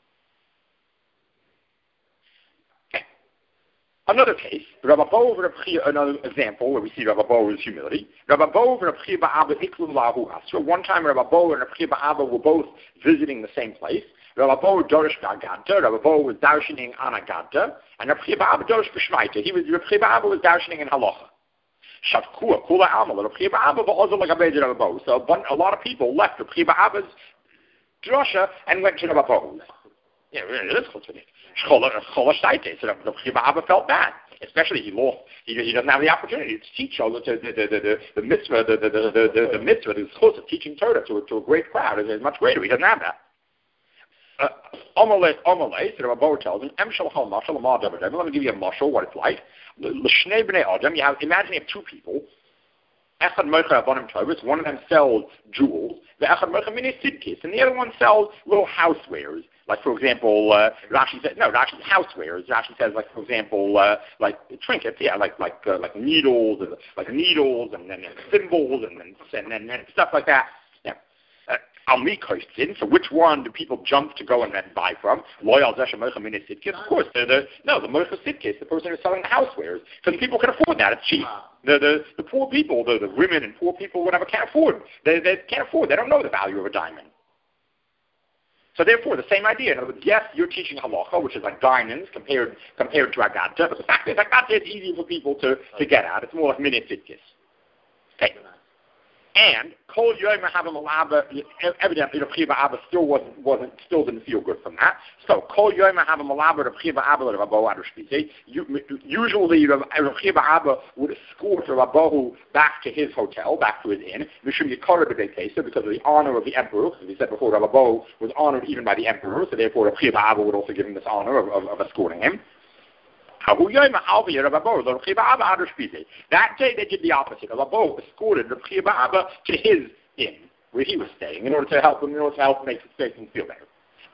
Okay. Another case, Rav Abahu, another example where we see Rav Abahu's humility. Rav Abahu and Rav Chia Ba'Abba iklu lahu asra. One time, Rav Abahu and Rav Chia Ba'Abba were both visiting the same place. Rav Abahu dorish b'aganta. Rav Abahu was darshaning on aganta, and Rav Chia Ba'Abba dorish b'shmaita. He was Rav Chia Ba'Abba was darshaning in halacha. Shavkua kula amal. Rav Chia Ba'Abba v'ozol l'gabei Rav Abahu. So a lot of people left Rav Chia Ba'Abba's drasha and went to Rav Abahu's. Yeah, this is good. So Rav Chia Ba'Abba felt bad. Especially he lost. He, he doesn't have the opportunity to teach all the the the the, the, the mitzvah the the the the, the, the mitzvah the schus of teaching Torah to to a great crowd is much greater. He doesn't have that. Omalei Omalei. So Rav Abahu tells him, "Em shel hal mashal ma davar." Let me give you a mashal what it's like. L'shnei bnei adam. You have imagine you have two people. Echad moicha abonim tovus. One of them sells jewels. The echad moicha mini sidkis, and the other one sells little housewares. Like, for example, uh, Rashi says, no, Rashi housewares. Rashi says, like, for example, uh, like trinkets, yeah, like like uh, like needles, and, like needles, and then symbols, and and, and, and stuff like that. Yeah. Almi koistin. So which one do people jump to go and then buy from? Loyal zesha mocha mini sidkis. Of course, they're the no, the mocha sidkis, the person who's selling the housewares, because people can afford that. It's cheap. The the the poor people, the the women and poor people, whatever, can't afford. They they can't afford. They don't know the value of a diamond. So therefore, the same idea. In other words, yes, you're teaching halacha, which is like diamonds compared compared to agata, but the fact is agata is easy for people to, to get at. It's more like mini sidkis. Okay. And Kol Yom Havim Alaba, evidently Rav Chia Ba'Abba still wasn't wasn't still didn't feel good from that. So Kol Yom Havim Alaba Rav Chia Ba'Abba Rav Abahu Adushpite. Usually Rav Chia Ba'Abba would escort Rav Abahu back to his hotel, back to his inn, Mishum Yikara B'Beitesa, because of the honor of the emperor. As we said before, Rav Abahu was honored even by the emperor, so therefore Rav Chia Ba'Abba would also give him this honor of, of, of escorting him. That day they did the opposite. Rav Abahu escorted Rav Chia Ba'Abba to his inn, where he was staying, in order to help him, in order to help make, make him feel better.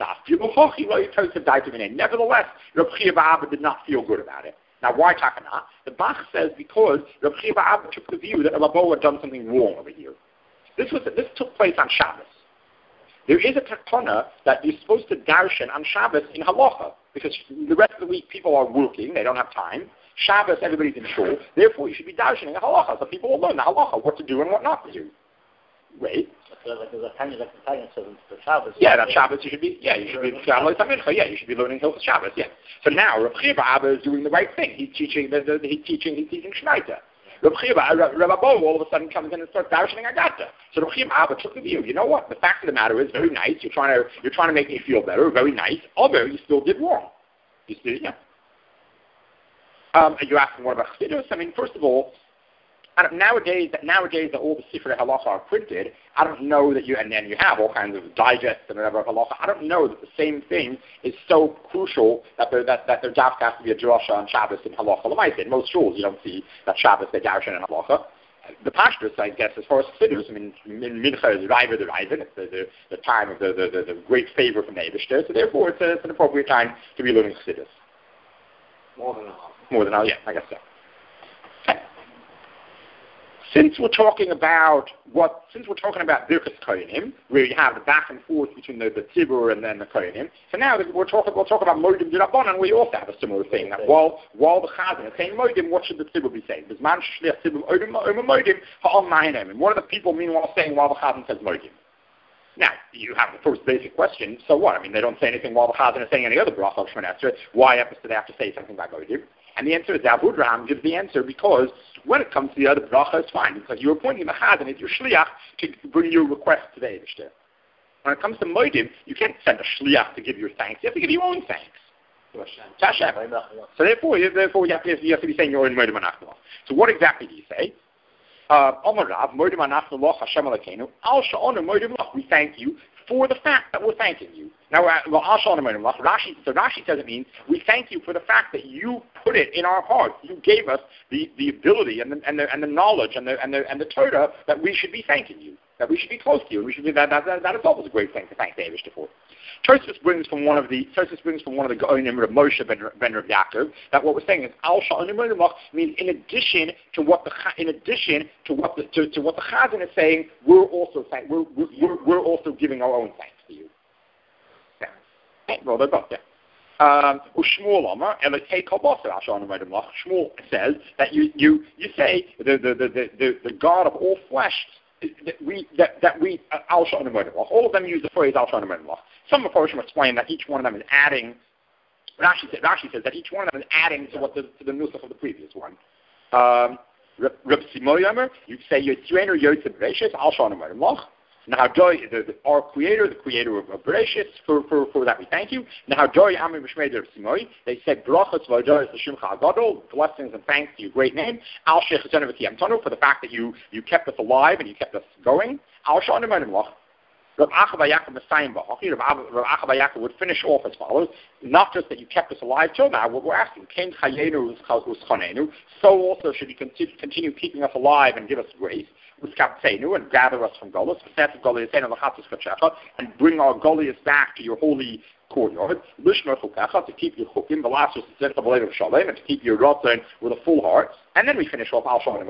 Nevertheless, Rav Chia Ba'Abba did not feel good about it. Now, why takana? The Bach says because Rav Chia Ba'Abba took the view that Rav Abahu had done something wrong over here. This was this took place on Shabbos. There is a takana that you're supposed to darshan on Shabbos in halacha, because the rest of the week people are working, they don't have time. Shabbos, everybody's in shul, therefore you should be darshaning in halacha, so people will learn the halacha, what to do and what not to do. Wait. Like there's a Tanya, like the Tanya says for Shabbos. Yeah, that Shabbos you should be, yeah, you should be, yeah, you should be learning Hilchos Shabbos, yeah. So now, Rav Chia Ba'Abba is doing the right thing. He's teaching, the, the, he's teaching, he's teaching Shmaita. Rav Chia Ba'Abba, Rav Abahu all of a sudden comes in and starts darshaning agata. So Rav Chia Ba'Abba took the view. You know what? The fact of the matter is, very nice. You're trying to you're trying to make me feel better. Very nice. Although you still did wrong. You still, yeah. Um, and you're asking what about Chassidus? I mean, first of all, I don't, nowadays, nowadays that all the Sifrei Halacha are printed, I don't know that you, and then you have all kinds of digests and whatever of Halacha. I don't know that the same thing is so crucial that there, that, that there just has to be a drasha on Shabbos in Halacha L'maaseh. In most shuls, you don't see that Shabbos they darshan in Halacha. The Pashtus, I guess, as far as Chassidus, I mean, Mincha is River the Riven, it's the, the, the time of the, the, the, the great favor from the Eibishter, so therefore it's, a, it's an appropriate time to be learning Chassidus. More than a half. More than a half, yeah, I guess so. Since we're talking about what, since we're talking about Birkas Kohanim, where you have the back and forth between the, the Tzibur and then the Kohanim, so now we're talking, we'll talk about Moedim D'Rabbanan, where you also have a similar thing. That while while the Chazan is saying Moedim, what should the Tzibur be saying? Bisman Shliach Tzibur Moedim Ha'am Nahinim. And what are the people meanwhile saying while the Chazan says Moedim? Now, you have the first basic question, so what? I mean, they don't say anything while the Chazan is saying any other bracha of Shemona Esrei. Why do they have to say something about Moedim? And the answer is that Avraham gives the answer because when it comes to the other bracha, it's fine because you're appointing the Chazan as your shliach to bring your request to the Eibishter. When it comes to Moedim, you can't send a shliach to give your thanks. You have to give your own thanks. To Hashem. So therefore, you, therefore you, have to, you have to be saying your own Moedim Anachnu. So what exactly do you say? Omar Rav, Moedim Anachnu Loch Hashem Elokeinu, Al Sha'onu Moedim Loch. We thank you for the fact that we're thanking you. Now, uh, well, Rashi, so Rashi says it means we thank you for the fact that you put it in our hearts. You gave us the, the ability and the, and the and the knowledge and the and the and the Torah that we should be thanking you, that we should be close to you, and we should be that that that, that is always a great thing to thank the Eibishter for. Tosfos brings from one of the Tosfos brings from one of the Gaonim of Moshe ben, ben Rav Yaakov that what we're saying is Al Sha'onim means in addition to what the in addition to what the to, to what the Chazan is saying, we're also thank, we're, we're we're also giving our own thanks to you. Yeah. Okay, well, they're both there. Um, Shmuel says that you you you say the the the the, the God of all flesh. That we that, that we uh, al all of them use the phrase al shana. Some of the explain that each one of them is adding. Rashi says, Rashi says that each one of them is adding to what the to the nusach of the previous one. Um, Reb Simoyomer, you say Yitzreinu Yotzei Bereshis al shana. Now, the, the, our Creator, the Creator of, of Bereshis, for, for, for that we thank you. Now, Joy Ami B'Shmei Reb Simoi, they said brachos v'adoros l'shimcha hagadol, blessings and thanks to your great name. Al shechazonu v'tiyam tonu, for the fact that you you kept us alive and you kept us going. Al sha'anu menim lach. Rav Acha bar Yaakov Messiah B'Achi, Rav Acha bar Yaakov would finish off as follows: not just that you kept us alive till now, what we're asking, Ken Chayenu Uschanenu, so also should you continue, continue keeping us alive and give us grace. And gather us from Golos, and bring our Goliath back to your holy courtyard, to keep your chukim, and to keep your rotzen with a full heart, and then we finish off Al Shalom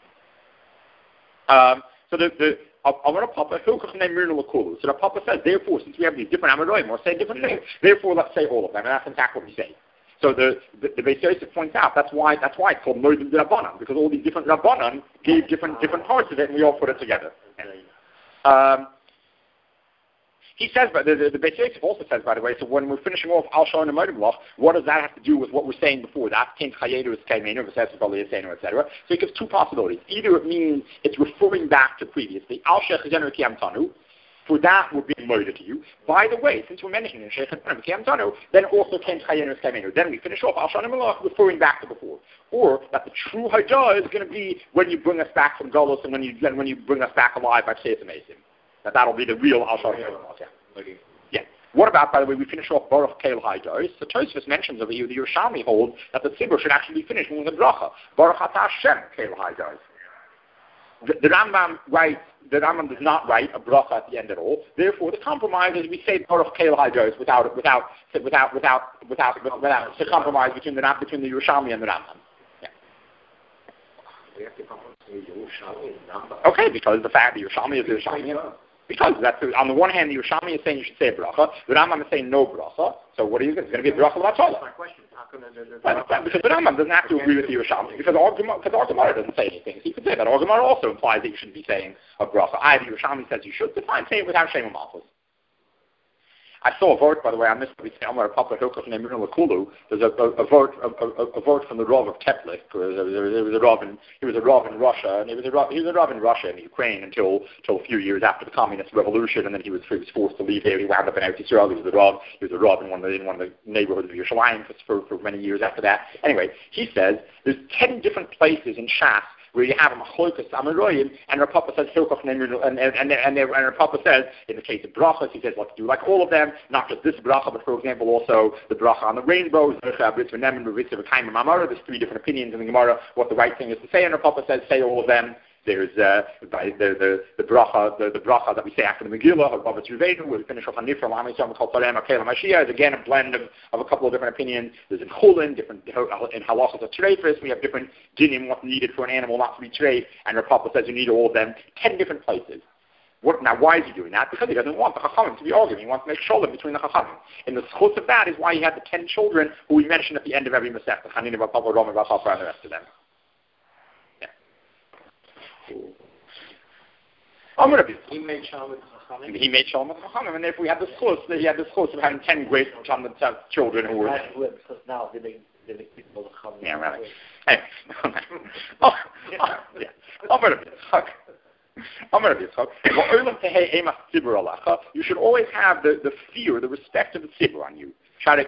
Um So the the Papa so the Papa says, therefore, since we have these different Amaroim, we'll say different things. Therefore, let's say all of them, and that's exactly what we say. So the the, the Beis Yosef points out that's why that's why it's called Moedim D'Rabbanan, because all these different Rabbanan gave different different parts of it, and we all put it together. Um, he says, but the, the, the Beis Yosef also says, by the way, so when we're finishing off Al Shon and Moedim Loch, what does that have to do with what we're saying before? That King Chayedu is Kaimenu, et cetera. So he gives two possibilities. Either it means it's referring back to previously Al Shech Zenu Kiyam Tanu. For that, we're being murdered to you. By the way, since we're mentioning Sheikh and Kiyam Tanu, then also Ken Chayedu is Kaimenu. Then we finish off Al Shon and Moedim Loch, referring back to before. Or that the true Hajjah is going to be when you bring us back from Golos and when you then when you bring us back alive by Sheikh Amazing. That that'll be the real Al Shon and Moedim Loch. Yeah. Yeah. What about, by the way, we finish off Baruch Keil Haidos. So Tosfos mentions over here the Yerushalmi holds that the Tzibur should actually be finished with the bracha. Baruch Atah Hashem Keil Haidos. The, the Rambam writes, the Rambam does not write a bracha at the end at all. Therefore, the compromise is we say Baruch Keil Haidos without without without without without without the compromise between the between the Yerushalmi and the Rambam. Yeah. Okay, because the fact that Yerushalmi is the Yerushalmi. Because that's, on the one hand, the Yerushalmi is saying you should say a bracha, the Rambam is saying no bracha, so what are you going to, it's going to be a bracha l'Torah. That's my question. How come the, the, the, because the Rambam doesn't have to agree with the Yerushalmi, because our Gemara doesn't say anything. So you could say that. Our Gemara also implies that you shouldn't be saying a bracha. Either Yerushalmi says you should, but fine, say it without Shem Malchus. I saw a vote, by the way, on this, we say, Amar Papa Hilchot Ne'emrinu L'Kulu. There's a, a, a vote, a, a, a vote from the Rav of Teplik. There was, there was a Rav in, he was a Rav in Russia, and he was a Rav, he was a Rav in Russia and Ukraine until, until a few years after the communist revolution, and then he was, he was forced to leave there. He wound up in Eretz Yisrael. He was a Rav, he was a Rav in one of the, in one of the neighborhoods of Yerushalayim for, for, for many years after that. Anyway, he says, there's ten different places in Shas where you have a machlokas amaroyim, and Rav Papa says hilkoch and and and and, and, and Rav Papa says in the case of brachas, he says let's do like all of them, not just this bracha, but for example also the bracha on the rainbows. There's three different opinions in the Gemara what the right thing is to say, and Rav Papa says say all of them. There's uh, the, the, the bracha the, the bracha that we say after the Megillah, or Bava Tzuvenu, where we finish off on Nifra, L'Am Yisrael, M'Kol Tzarem, Akel HaMashiach, is again a blend of, of a couple of different opinions. There's in Chulin, different in halachas of treifus, we have different dinim, what's needed for an animal not to be treif, and Rav Papa says you need all of them, ten different places. What, now, why is he doing that? Because he doesn't want the Chachamim to be arguing. He wants to make sholem between the Chachamim. And the schutz of that is why he had the ten children who we mentioned at the end of every Masech, the Chanina, Rav Papa, Roma, Rav Chafra, and the rest of them. Yeah. He made shalom with Chachamim. He made shalom with Chachamim, and therefore he had the schutz, he had the schutz of having ten great children who were. Right, because now they make they make people the Chachamim. Yeah, right. Anyway, oh, oh, yeah. I'm going to be I'm going to be You should always have the, the fear, the respect of the tzibur on you. Because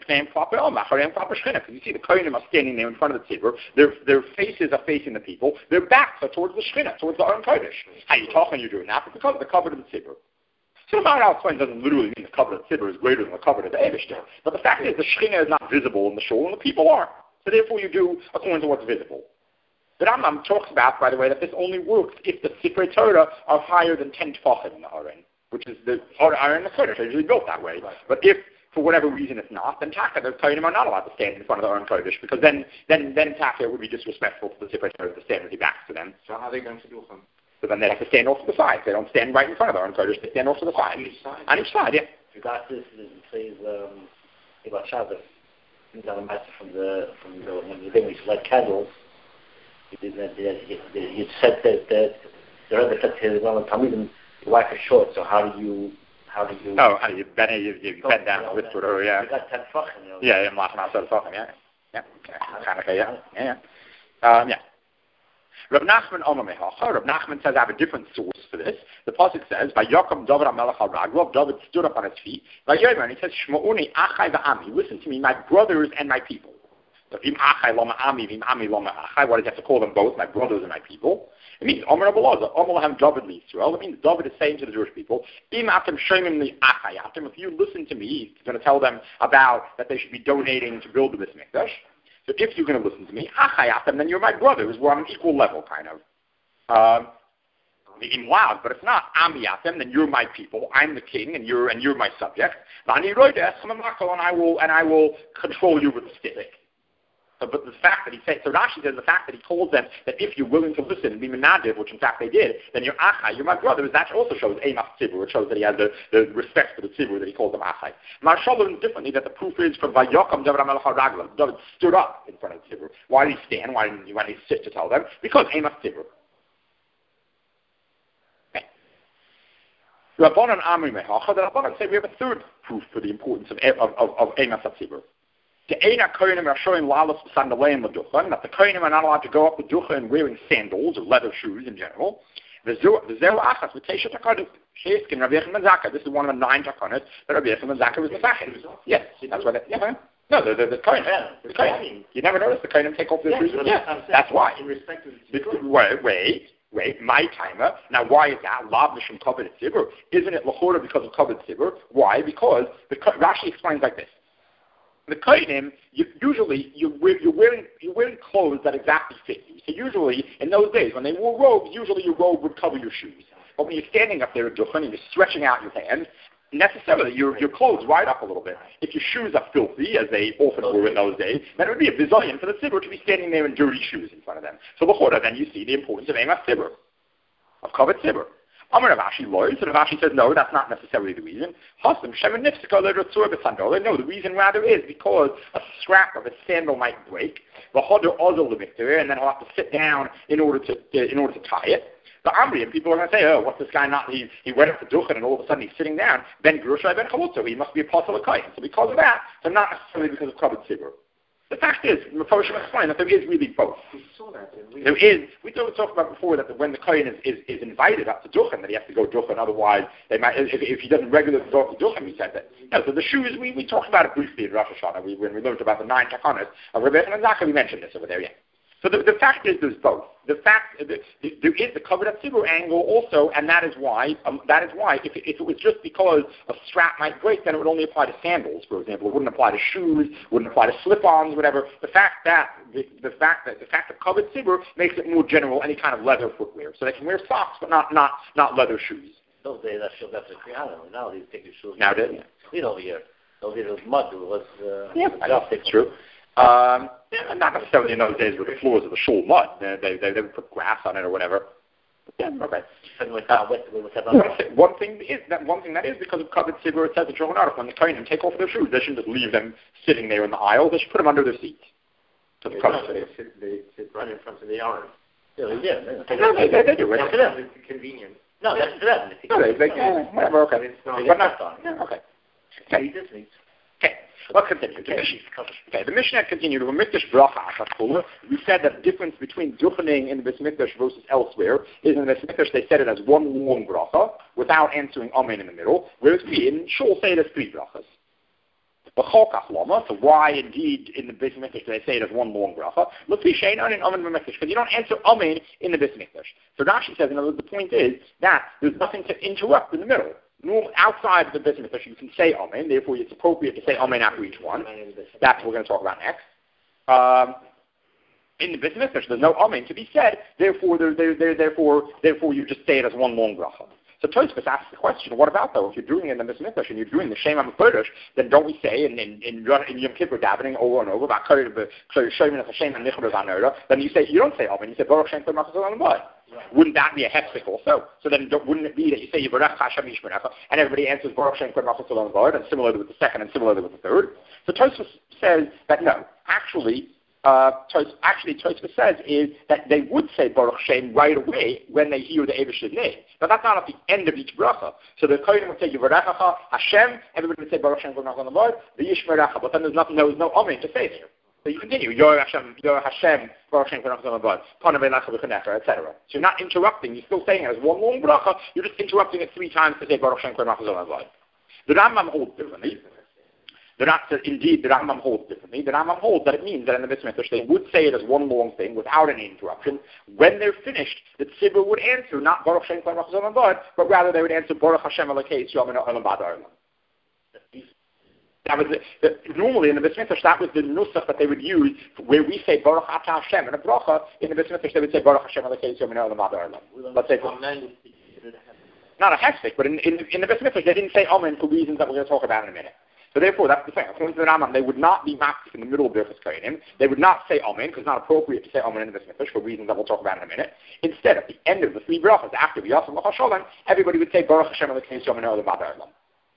you see the kohenim are standing there in front of the tzibur, their, their faces are facing the people, their backs are towards the shechina, towards the Aron Kodesh. How you talk when you're doing that? Because of the cover of the tzibur. So the Maharal explains doesn't literally mean the cover of the tzibur is greater than the cover of the Eibishter. But the fact is the shechina is not visible in the shul, and the people are. So therefore you do according to what's visible. The Rambam talks about, by the way, that this only works if the Sifrei Torah are higher than ten tefachim in the Aron, which is the Aron the Kodesh. They're usually built that way. Right. But if, for whatever reason, it's not, then Taka, the Kohanim are not allowed to stand in front of the Aron Kodesh, because then, then, then Taka would be disrespectful to the Sifrei Torah to stand with your backs to them. So how are they going to do them? So then they have to stand off to the side. They don't stand right in front of the Aron Kodesh. They stand off to the side. On each side? On each side, yeah. You got this, it says, um, about Shabbos, down the matter from the, from the, when the thing we light candles, He did that. He said that that the Rebbe said to his own Talmidim, your wife is short. So how do you how do you? Oh, how do you bend you, you bend down you know, with her? Yeah. You got ten fucking. You know, yeah, in last month, so fucking yeah, yeah, yeah, yeah, yeah. Um, yeah. Reb Nachman Omer Mehacha. Reb Nachman says I have a different source for this. The pasuk says, "By Yaakov David HaMelech al Raglav, David stood up on his feet." By Yomer, and he says, "Shma'uni achai va'ami." Listen to me, my brothers and my people. So, Vim achai lama ami, vim ami lama achai. What does he have to call them both, my brothers and my people? It means Omer Abelazar, Omer Lahem David Yisrael. It means David is saying to the Jewish people, Im atem shomim li achayatem. If you listen to me, he's going to tell them about that they should be donating to build the Beis Mikdash. So if you're going to listen to me, achayatem, then you're my brothers. We're on an equal level, kind of. Um, in loud, but it's not amiyatem, then you're my people. I'm the king, and you're and you're my subject. And I will and I will control you with a stick. So, but the fact that he said, so Rashi says the fact that he told them that if you're willing to listen and be menadiv, which in fact they did, then you're achai, you're my brothers. That also shows eimach tzibur. It shows that he has the, the respect for the tzibur that he called them achai. Marshal learns differently that the proof is from Vayokam David HaMelech HaRaglav. David stood up in front of the tzibur. Why did he stand? Why didn't he, why did he sit to tell them? Because eimach tzibur. Rabbanan Amri Mehacha. The Rabbanan say we have a third proof for the importance of of of, of eimach tzibur. The Eina Kohanim are showing lalas sandaleim l'ducha, that the Kohanim are not allowed to go up the ducha and wearing sandals or leather shoes in general. The zero achas with Tesha Takanis, Sheiskin Rabbi Yechim ben Zakkai. This is one of the nine Takanis that Rabbi Yechim ben Zakkai was mefachim. Yes, that's why. Yeah, man. No, the the, the Kohanim. The Kohanim. You never noticed the Kohanim take off their shoes? Yeah, that's why. In respect to the wait, wait. Wait, my timer. Now, why is that? Lav Mishum Kavod Tzibur. Isn't it L'chora because of Kavod Tzibur? Why? Because the Rashi explains like this. The kohenim, you, usually you wear, you're wearing you're wearing clothes that exactly fit you. So usually in those days when they wore robes, usually your robe would cover your shoes. But when you're standing up there at duchen and you're stretching out your hands, necessarily your your clothes ride up a little bit. If your shoes are filthy, as they often were in those days, then it would be a bizayon for the tzibur to be standing there in dirty shoes in front of them. So b'chora, then you see the importance of eimach tzibur, of kavod tzibur. Amar Rav Ashi loy, so Rav Ashi says, no, that's not necessarily the reason. Hasam shemen nifsika le'rotzur b'sandal. No, the reason rather is because a scrap of a sandal might break, v'hoder ozol le'mikter, and then he'll have to sit down in order to, to in order to tie it. The Amri, and people are going to say, oh, what's this guy not, he, he went up to Duchen and all of a sudden he's sitting down, ben Gerushay ben Chalutzo, he must be a apostle of Kayin. So because of that, so not necessarily because of Kavod Tzibur. The fact is, Mephoshim explained that there is really both. We saw that, didn't we? There is, we talked about before that when the Kohen is, is, is invited up to Duchen, that he has to go Duchen, otherwise, they might, if, if he doesn't regularly go up to Duchen, he said that. Yeah, so the shoes, we, we talked about it briefly in Rosh Hashanah, we, when we learned about the nine takanas of Rebbe and Zakkai, we mentioned this over there, yeah. So the, the fact is there's both. The fact the, the, there is the covered tzibur angle also, and that is why um, that is why if it, if it was just because a strap might break, then it would only apply to sandals, for example. It wouldn't apply to shoes, wouldn't apply to slip-ons, whatever. The fact that the, the fact that the fact of covered tzibur makes it more general, any kind of leather footwear, so they can wear socks, but not not not leather shoes. Those days I feel that's a piano. Now they take your shoes. Nowadays, yeah. Clean over here. Those days it was mud. It was uh, yeah, I don't think it's true. Um, yeah, not necessarily in those days with the floors of the shul mud. They, they, they, they would put grass on it or whatever. But yeah, okay. Uh, one, thing, one thing is that one thing that is because of covered tzibur, it says in Shulchan Aruch, when the kohanim take off their shoes, they shouldn't just leave them sitting there in the aisle. They should put them under their seat. So they, no, they, sit, they sit right in front of the arm. Yeah, they do. No, they, they, they do. Right? It's convenient. No, that's for them. No, they, they, yeah, whatever. Okay. It's not. But not, yeah, okay. Okay. Okay. Let's continue. Okay, the Mishnah continued. We said that the difference between duchening in the Beis Mikdash versus elsewhere is in the Beis Mikdash they said it as one long bracha without answering amen in the middle, whereas we in Shul say it as three brachas. So why indeed in the Beis Mikdash they say it as one long bracha? Because you don't answer amen in the Beis Mikdash. So Rashi says, in other words, the point is that there's nothing to interrupt in the middle. Outside of the Beis Mikdash, you can say amen. Therefore, it's appropriate to say amen after each one. That's what we're going to talk about next. Um, in the Beis Mikdash, there's no amen to be said. Therefore, there, there, there, therefore, therefore, you just say it as one long bracha. So Tosfos asks the question: what about though? If you're doing it in the Beis Mikdash and you're doing the Shema HaMekodesh, then don't we say in in in, in Yom Kippur davening over and over about then you say you don't say amen. You say Baruch Shem Kol Malchus Olam V'Od. Wouldn't that be a hefsek also? So then wouldn't it be that you say Yivarech Hashem Yishmerecha and everybody answers Baruch Shem Kol Malchus Olam V'Od, and similarly with the second and similarly with the third? So Tosfos says that no, actually, uh, Tos, actually Tosfos says is that they would say Baruch Shem right away when they hear the Eibishter's name. But that's not at the end of each bracha. So the kohen would say Yivarechacha Hashem, everybody would say Baruch Shem Kol Malchus Olam V'Od, the Yishmerecha, but then there's nothing, there's no amen to say there. So you continue, Yor Hashem, Yor Hashem, Baruch Shem Kol Malchus Olam V'Od, Panav Elecha V'Chanecha, et cetera. So you're not interrupting. You're still saying it as one long bracha. You're just interrupting it three times to say Baruch Shem Kol Malchus Olam V'Od. The Rambam holds differently. The Rambam, indeed, the Rambam holds differently. The Rambam holds that it means that in the Beis Mikdash they would say it as one long thing without any interruption. When they're finished, the tzibur would answer not Baruch Shem Kol Malchus Olam V'Od, but rather they would answer Baruch Hashem Elokeinu Yom Olam Ba'ad Olam. That was the, the, normally in the Beis Mikdash, that was the nusach that they would use where we say Baruch Atah Hashem in a bracha. In the Beis Mikdash, they would say Baruch Hashem Elokeinu Yom Olam Ba'ad Olam. Let's say not a hefsek, but in, in, in the Beis Mikdash they didn't say amen for reasons that we're going to talk about in a minute. So therefore, that's the thing. According to the Rambam, they would not be masked in the middle of Birchas Kohanim. They would not say amen because it's not appropriate to say amen in the Beis Mikdash for reasons that we'll talk about in a minute. Instead, at the end of the three brachas, after V'yasam L'chol Sholem, everybody would say Baruch Hashem Elokeinu Yom Olam Ba'ad Olam.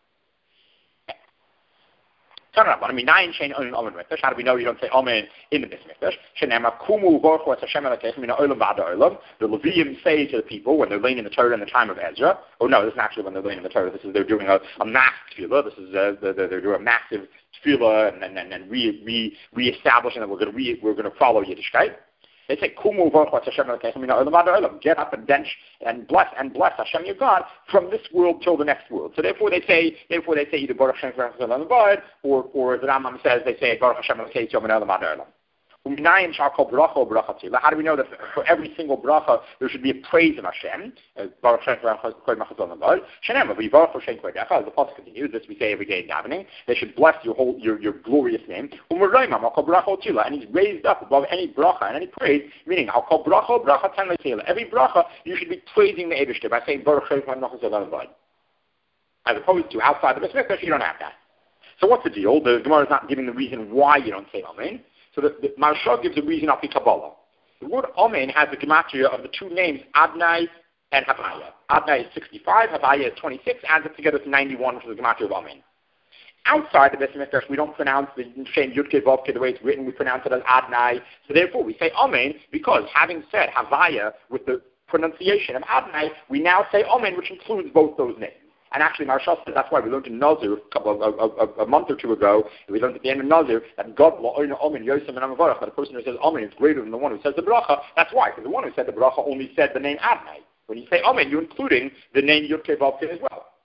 Turn it up. I mean, nine chain on Amen Mikdash. How do we know you don't say Amen in the Beis Mikdash? Shenema Kumu Baruch Hashem Elokeinu Min Olam Ba'ad Olam. The Leviim say to the people when they're laying in the Torah in the time of Ezra. Oh no, this is actually when they're laying in the Torah. This is they're doing a, a mass tefillah. This is a, they're, they're doing a massive tefillah and and and, and re re reestablishing that we're going to re, we're going to follow Yiddishkeit. They say, Kumu Baruch Hashem Elokeinu Min Olam Ba'ad Olam. Get up and bench and bless and bless Hashem your God from this world till the next world. So therefore they say, therefore they say either Baruch Hashem Kol Malchus Olam V'Od, or or as the Rambam says, they say Baruch Hashem Elokeinu Yom Olam Ba'ad Olam. How do we know that for every single bracha there should be a praise of Hashem? Baruch Shem Kol Malchus Olam V'Od. Shenem V'Yivarach Hashem Kodecha. As the pasuk continues, this we say every day in davening. They should bless your whole your, your glorious name. And he's raised up above any bracha and any praise, meaning I'll call bracha bracha ten le'tila. Every bracha you should be praising the Eibishter by saying Baruch Shem Kol Malchus Olam V'Od. As opposed to outside the Beis Mikdash, you don't have that. So what's the deal? The Gemara is not giving the reason why you don't say Amen. So the, the Maharsha gives a reason of the Kabbalah. The word Amen has the gematria of the two names Adnai and Havaya. Adnai is sixty-five, Havaya is twenty-six, adds it together to ninety-one, which is the gematria of Amen. Outside the Beis Mikdash, we don't pronounce the same Yudke Vavke the way it's written. We pronounce it as Adnai. So therefore, we say Amen because having said Havaya with the pronunciation of Adnai, we now say Amen, which includes both those names. And actually, Maharsha says that's why we learned in Nazir a, couple of, a, a, a month or two ago, we learned at the end of Nazir that God la'oina Amen Yosem and Amavarach, that a person who says Amen is greater than the one who says the bracha. That's why, because the one who said the bracha only said the name Adnai. When you say Amen, you're including the name Yudke Vavke as well.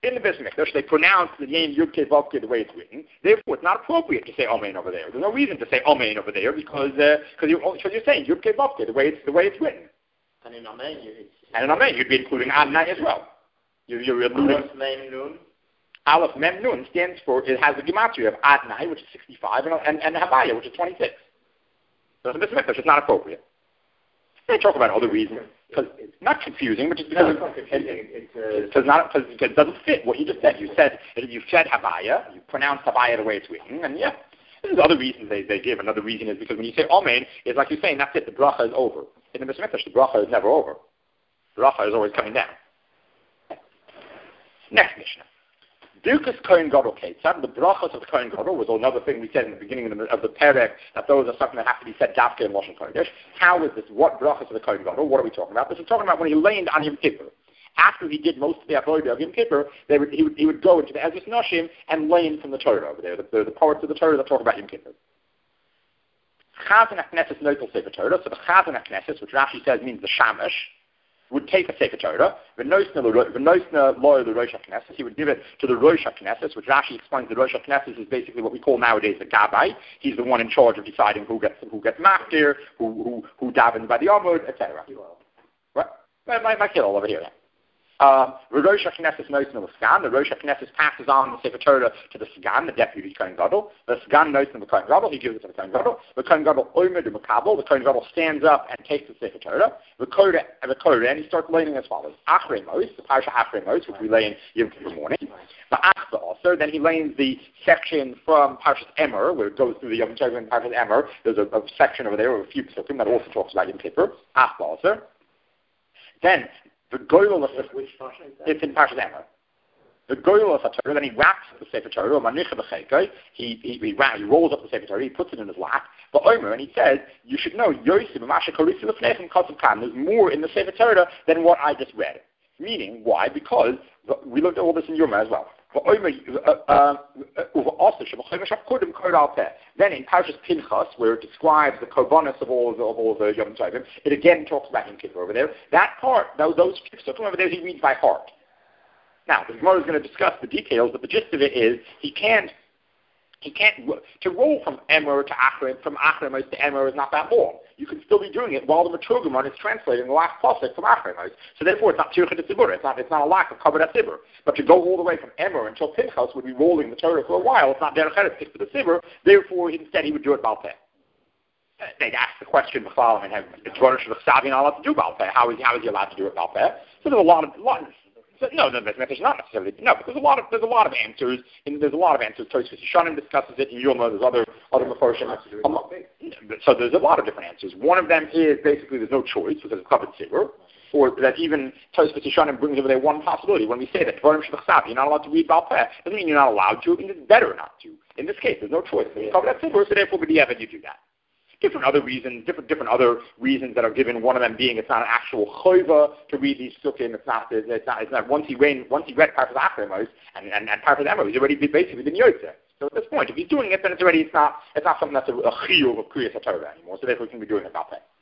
in the Beis Mikdash, they pronounce the name Yud Kei Vav Kei the way it's written. Therefore, it's not appropriate to say Amen over there. There's no reason to say Amen over there because uh, cause you, cause you're saying Yud Kei Vav Kei the way it's the way it's written. And in Amen, you, and in Amen, you'd be including Adonai as well. You, you're including Aleph Mem Nun stands for, it has the gematria of Adonai, which is sixty-five, and and, and Havaya, which is twenty-six. So in the Beis Mikdash, it's not appropriate. They talk about other reasons. Because it's not confusing, but just because no, it's, it, it, it's, uh, not, cause it doesn't fit what you just said. You said you said Havaya, you pronounced Havaya the way it's written, and yeah, there's other reasons they, they give. Another reason is because when you say Amen, it's like you're saying that's it. The bracha is over. In the Beis Mikdash, the bracha is never over. The bracha is always coming down. Next Mishnah. Birkus Kohen Gadol Ketzad, the brachas of the Kohen Gadol was another thing we said in the beginning of the, of the Perek, that those are something that have to be said Dafke and Lashon Kodesh. How is this? What brachas of the Kohen Gadol? What are we talking about? This is talking about when he leaned on Yom Kippur. After he did most of the avodah of Yom Kippur, they would, he, would, he would go into the Ezras Nashim and lean from the Torah over there, the, the, the poets of the Torah that talk about Yom Kippur. Chazan HaKnesses Noitel Sefer Torah, so the Chazan HaKnesses, which Rashi says means the Shamash, would take a Sefer Torah, v'noisna loy the Rosh HaKnesses, he would give it to the Rosh HaKnesses, which Rashi explains the Rosh HaKnesses is basically what we call nowadays the Gabbai. He's the one in charge of deciding who gets who gets maftir, who who who davens by the Amud, et cetera. What? My my kid all over here. Uh, the Rosh HaKnesses noisna the Sgan. The Rosh HaKnesses passes on the Sefer Torah to the Sgan, the deputy Kohen Gadol. The Sgan noisna the Kohen Gadol. He gives it to the Kohen Gadol. The Kohen Gadol omer the Makabel. The Kohen Gadol stands up and takes the Sefer Torah. The Korah the Korah, and he starts laying as follows: Achrei Mos, the Parsha Achrei Mos, which we lay in Yom Kippur morning. The Achba also. Then he lays the section from Parshas Emer, where it goes through the Yom Kippur and Parshas Emer. There's a, a section over there, or a few psukim that also talks about Yom Kippur. Achba also. Then the Goyal of which Parsha is that? It's in Parshas Emer. The Goyal of Torah, then he wraps up the Sefer Torah, Manicha b'Cheikoi, he he he, he rolls up the Sefer Torah, he puts it in his lap. But Omer, and he says, you should know, Yosef Masha Korisi Lefnechem Katzim Kan. There's more in the Sefer Torah than what I just read. Meaning, why? Because we looked at all this in Yoma as well. Then in Parshas Pinchas, where it describes the korbanos of all of the, of all the Yom Tovim, it again talks about Yom Kippur over there. That part, those those psukim over there, he reads by heart. Now, the Gemara is going to discuss the details, but the gist of it is he can't he can't to roll from Emer to Achrim, from Achrim to Emer is not that long. You can still be doing it while the Meturgamon is translating the last pasuk from Achrim. So therefore, it's not Tirchet Tzibur. It's not it's not a lack of Kabbalah Tzibur. But to go all the way from Emer until Pinchas would be rolling the Torah for a while. It's not Derech Eretz for the Tzibur. Therefore, instead he would do it Baal Peh. They'd ask the question, B'chal, and have Dvorah Shvachsavi not allowed to do Baal Peh. How is how is he allowed to do it Baal Peh? So there's a lot of lot. So no, no, that's not necessarily no. But there's a lot of there's a lot of answers. And there's a lot of answers. Tosfos Yeshanim discusses it in Yoma. There's other other Mefarshim. Um, so there's a lot of different answers. One of them is basically there's no choice because it's covered Tzibur, or that even Tosfos Yeshanim brings over there one possibility. When we say that Dvarim Shvachsav, you're not allowed to read Baal Peh, doesn't mean you're not allowed to. It means it's better not to. In this case, there's no choice. You cover that Tzibur, so therefore, b'diavad you do that. Different other reasons, different different other reasons that are given. One of them being it's not an actual choiva to read these psukim. It's not. It's not. It's not. Once he read, once he read Parshas Achrimos and and, and Parshas Emer, he's already basically been yotzeh. So at this point, if he's doing it, then it's already it's not. It's not something that's a, a chiyuv of kriyas haTorah anymore. So therefore, he can be doing it about that.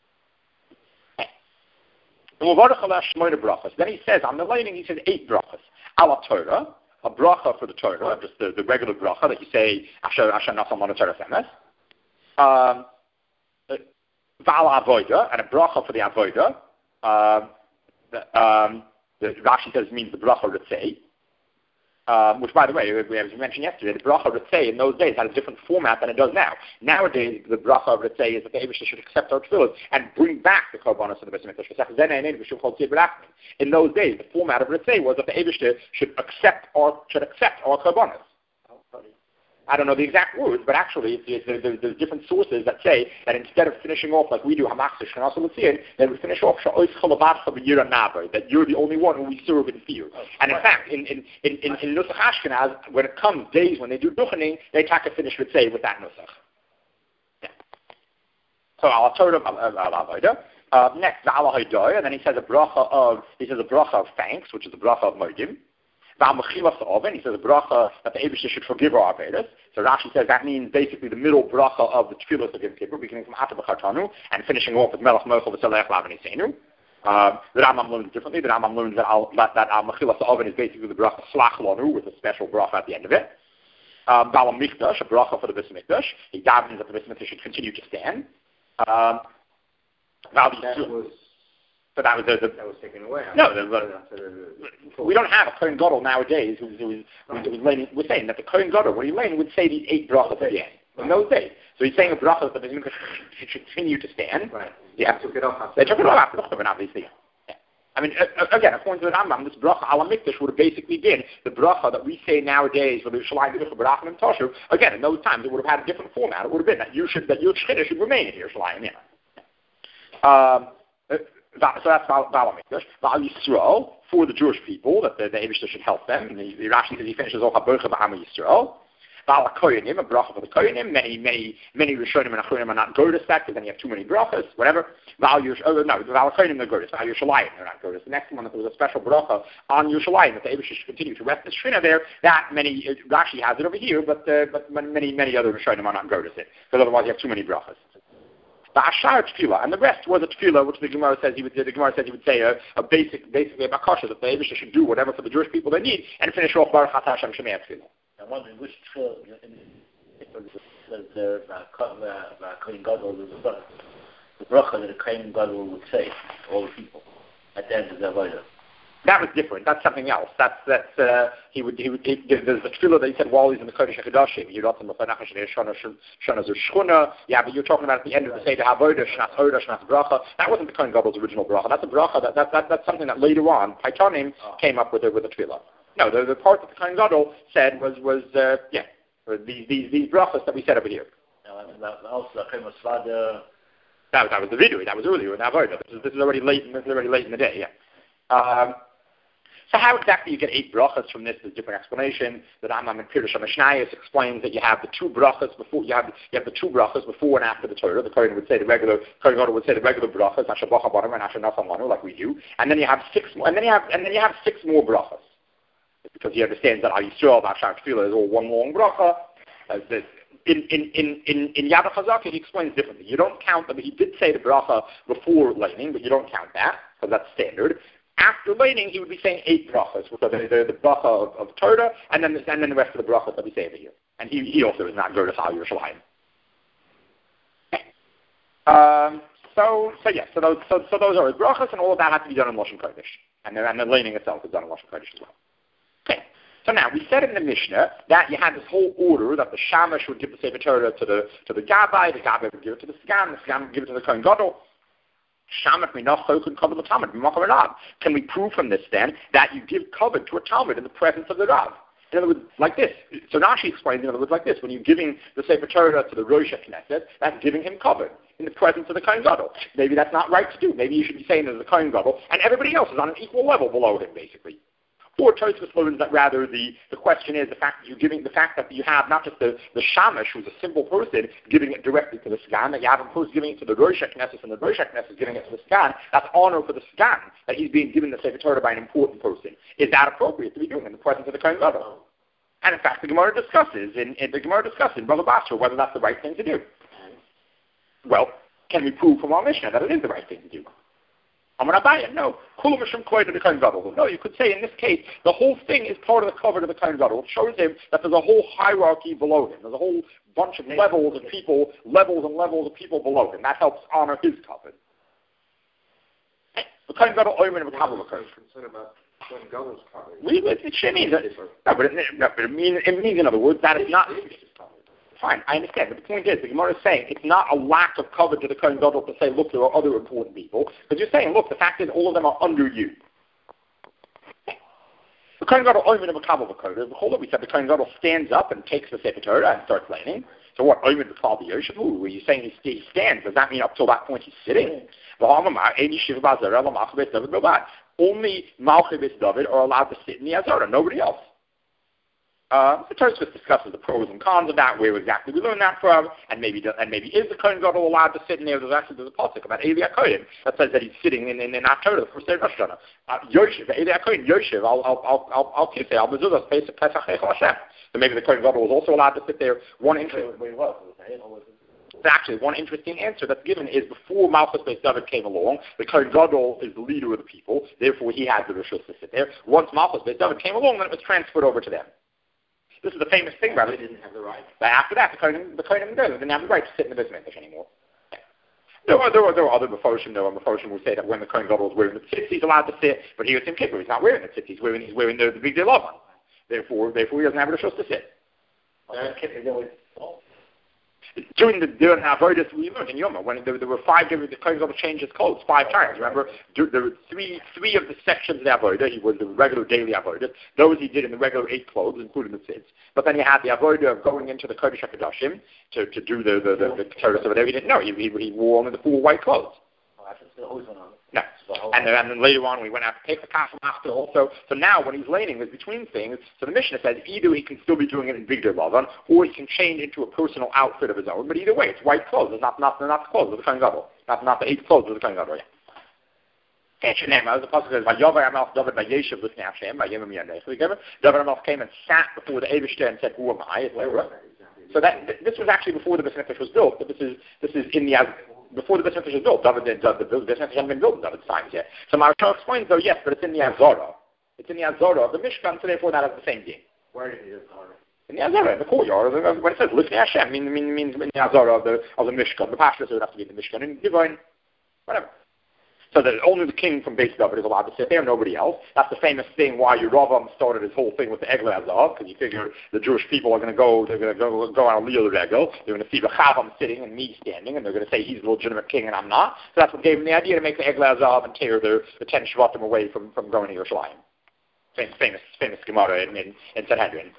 Then he says on the lighting, he says eight brachas. Ala Torah, a bracha for the Torah, just the, the regular bracha that you say Asher Asher Nasam Mona Torah Semes. Um. Val Avoida, and a bracha for the Avoida. Um, the, um, the Rashi says means the bracha Ritzei, um, which, by the way, as we mentioned yesterday, the bracha Ritzei in those days had a different format than it does now. Nowadays, the bracha of Ritzei is that the Eibishter should accept our tefillah and bring back the korbanos of the Beis Mikdash. In those days, the format of Ritzei was that the Eibishter should accept our should accept our korbanos. I don't know the exact words, but actually it's, it's, there's, there's different sources that say that instead of finishing off like we do, they would finish off that you're the only one who we serve in fear. And in fact, in in in in, in Nusach Ashkenaz, when it comes days when they do duchening, they try to finish with say with that Nusach. Yeah. So I'll turn up uh, next, and then he says a bracha of he says a bracha of thanks, which is a bracha of Moedim. He says a bracha that the Eibishter should forgive our averos. So Rashi says that means basically the middle bracha of the tefillos of Yom Kippur, beginning from Ata B'Chartanu and finishing off with Melech Mochel V'Selech Lav Nisenu. Um, the Rambam learns differently. The Rambam learns that al, that, that al Mechilas Oven is basically the bracha Slach Lanu with a special bracha at the end of it. Um, Bal Mikdash, a bracha for the Bris Mikdash. He davens that the Bris Mikdash should continue to stand. Um, that was, so that was the, the that was taken away. No, the, the, the, we don't have a Kohen Gadol nowadays who, who is who, who is laying. We're saying that the Kohen Gadol, when he's laying, would say these eight brachas at the end in those days. So he's saying a bracha that the Bris Mikdash should continue to stand. Right. Yeah. They took it off. They took it off after the Churban, obviously. Yeah. I mean, uh, again, according to the Rambam, this bracha ala mikdash would have basically been the bracha that we say nowadays for the Yerushalayim B'Ruch Barachim and Toshuv. Again, in those times, it would have had a different format. It would have been that you should that your shchina should remain in Yerushalayim. Yeah. Um, uh, so that's Val Mikdash. Val Yisrael for the Jewish people that the, the Eibishter should help them. And the, the Rashi says he finishes off Habercha B'Am Yisrael. Val Koyanim, a bracha for the Koyanim. Many, many, many Rishonim and Achronim are not Godas that because then you have too many brachas, whatever. Val Yush, oh, no, Val Koyanim they're Godas. Val Yerushalayim they're not Godas. The next one, that there was a special bracha on Yerushalayim that the Eibishter should continue to rest the Shechina there. That many, uh, Rashi has it over here, but uh, but many, many other Rishonim are not Godas it because otherwise you have too many brachas. The Ashar Tefillah, and the rest was a Tefillah, which the Gemara says he would. The Gemara says he would say a, a basic, basically a bakasha that the Eibishter should do whatever for the Jewish people they need, and finish off Baruch Atah Hashem Shemei Tefillah. I'm wondering which Tefillah the the Kohen Gadol, the bracha that the Kohen Gadol would say to all the people at the end of the avodah. That was different. That's something else. That's that's uh, he would he would he, there's the tefillah that he said while he's in the Kodesh HaKadoshim. You don't shana shana. Yeah, but you're talking about at the end of the Seder Havodah, Shnas Oda, Shnas Bracha. That wasn't the Kohen Gadol's original bracha. That's a bracha that, that, that that's something that later on Paitonim oh. came up with it with a tefillah. No, the, the part that the Kohen Gadol said was was uh, yeah these these these brachas that we said over here. Also, the Kohen Svada. That that was the video. That was earlier in Havodah. This is, this is already late. This is already late in the day. Yeah. Um, So how exactly you get eight brachas from this is a different explanation. The Rambam in Pirush HaMishnayos explains that you have the two brachas before you have you have the two brachas before and after the Torah. The Kohen would say the regular Kohen Gadol would say the regular brachas, Asher Bacha Banu and Asher Nafal Manu, like we do, and then you have six more, and then you have and then you have six more brachas because he understands that Al Yisrael, Ashar Tefillah is all one long bracha. As this. In in in in in Yad HaChazaka, he explains differently. You don't count them. He did say the bracha before lightning, but you don't count that because that's standard. After lightning, he would be saying eight brachas, which are the, the, the bracha of, of Torah, and then, the, and then the rest of the brachas that we say over here. And he, he also is not Gerdas Al Yerushalayim. Um, so, so yes, so those, so, so those are his brachas, and all of that has to be done in Lashon Kodesh. And the, and the lightning itself is done in Lashon Kodesh as well. Okay. So now, we said in the Mishnah that you had this whole order that the Shamash would give the Sefer Torah to the, to the Gabbai, the Gabbai would give it to the Sgan, the Sgan would give it to the Kohen Gadol. Can we prove from this then that you give covet to a Talmud in the presence of the Rav? In other words, like this. So Rashi explains in other words like this. When you're giving the Sefer Torah to the Rosh HaKnesset, that's giving him covet in the presence of the Kohen Gadol. Maybe that's not right to do. Maybe you should be saying there's the Kohen Gadol, and everybody else is on an equal level below him, basically. Or Tosfos learns that rather the, the question is the fact that you're giving the fact that you have not just the, the Shamash, who's a simple person, giving it directly to the Sgan, that you have him who's giving it to the Rosh HaKnesset, and the Rosh HaKnesset is giving it to the Sgan. That's honor for the Sgan, that he's being given the Sefer Torah by an important person. Is that appropriate to be doing in the presence of the Kohen Gadol? And in fact, the Gemara discusses in, in the Gemara discusses in Bava Basra whether that's the right thing to do. Well, can we prove from our Mishnah that it is the right thing to do? I'm going to buy it. No. No, you could say in this case, the whole thing is part of the cover of the Kohen Gadol. It shows him that there's a whole hierarchy below him. There's a whole bunch of levels of people, levels and levels of people below him. That helps honor his cover. The Kohen Gadol oimen of Kabbalah cover. Concerned about Kohen Gadol's cover. We, it, it means that. No, but it, no, but it means, it means, in other words, that it's not. Fine, I understand. But the point is, the Gemara is saying it's not a lack of cover to the Kohen Gadol to say, look, there are other important people. Because you're saying, look, the fact is all of them are under you. The Kohen Gadol oimen of a Kabbalah cover. The whole we said the Kohen Gadol stands up and takes the Sefer Torah and starts laying. So what, oimen the Klal B'Yoshevu? Were you saying he stands? Does that mean up till that point he's sitting? Only Malchei Beis David are allowed to sit in the Azara, nobody else. Uh, the Tosfos discusses the pros and cons of that, where exactly we learn that from, and maybe and maybe is the Kohen Gadol allowed to sit in there? There's actually there's a pasuk about Eli HaKohen that says that he's sitting in in, in October, the first day of Rosh Hashanah. Uh, Yoshev, Eli HaKohen, Yoshev, I'll I'll I'll I'll I'll kiss it. I'll mezuzah Pesach Pesach Hashem. So maybe the Kohen Gadol was also allowed to sit there one inch. Wait, what? But actually, one interesting answer that's given is before Malchus Beis David came along, the Kohen Gadol is the leader of the people, therefore he had the Rishus to sit there. Once Malchus Beis David came along, then it was transferred over to them. This is the famous thing about it. They didn't have the right. But after that, the Kohen the Kohen Gadol didn't have the right to sit in the Beis Mikdash anymore. There are, there are, there are other Mefoshim, though, and Mefoshim will say that when the Kohen Gadol is wearing the tzitzit, he's allowed to sit, but here at Yom Kippur, he's not wearing the tzitzit, he's wearing, he's wearing the, the big day one. Therefore, therefore, he doesn't have a Rishus to sit. During the during the avodas we learned in Yoma, when there, there were five different, the Kohen Gadol changed his clothes five times. Remember, there were three three of the sections of the avodah. He was the regular daily avodah. Those he did in the regular eight clothes, including the tzitz. But then he had the avodah of going into the Kodesh HaKadoshim to to do the the the, the, the Torah over there. He didn't know. He, he he wore only the full white clothes. No. And then, and then later on, we went out to take the kafel after also. So now, when he's laning, is between things. So the Mishnah says either he can still be doing it in Bigdei Lavan, or he can change into a personal outfit of his own. But either way, it's white clothes. It's not not not the clothes of the Kohen Gadol. Not not the eight clothes of the Kohen Gadol. Yeah. Can't you name it? The pasuk says, "Vayovar Amalch David Vayeshev L'fnei Hashem Vayemim Yanei." So David Amalch came and sat before the Eibishter and said, "Who am I?" Et cetera. So that this was actually before the Beis Mikdash was built. But this is this is in the before the Beis Mikdash was built. David did, the Beis Mikdash hadn't been built in David's times yet. So Maharsha explains, though, yes, but it's in the Azara. It's in the Azara of the Mishkan, so therefore that has the same thing. Where is the Azara? In the Azara, in the courtyard. When it says L'fnei Hashem, means mean, mean, mean in the Azara of the of the Mishkan. The Pashtus would have to be in the Mishkan, and Divine, whatever. So that only the king from Beis David is allowed to sit there, nobody else. That's the famous thing why Yeravam started his whole thing with the Egel Azav, because he figured the Jewish people are going to go, they're going to go, go on a Lil Regel, they're going to see Rechavam sitting and me standing, and they're going to say he's the legitimate king and I'm not. So that's what gave him the idea to make the Egel Azav and tear the, the ten Shvatim away from, from going to Yerushalayim. Famous, famous, famous Gemara in, in, in Sanhedrin.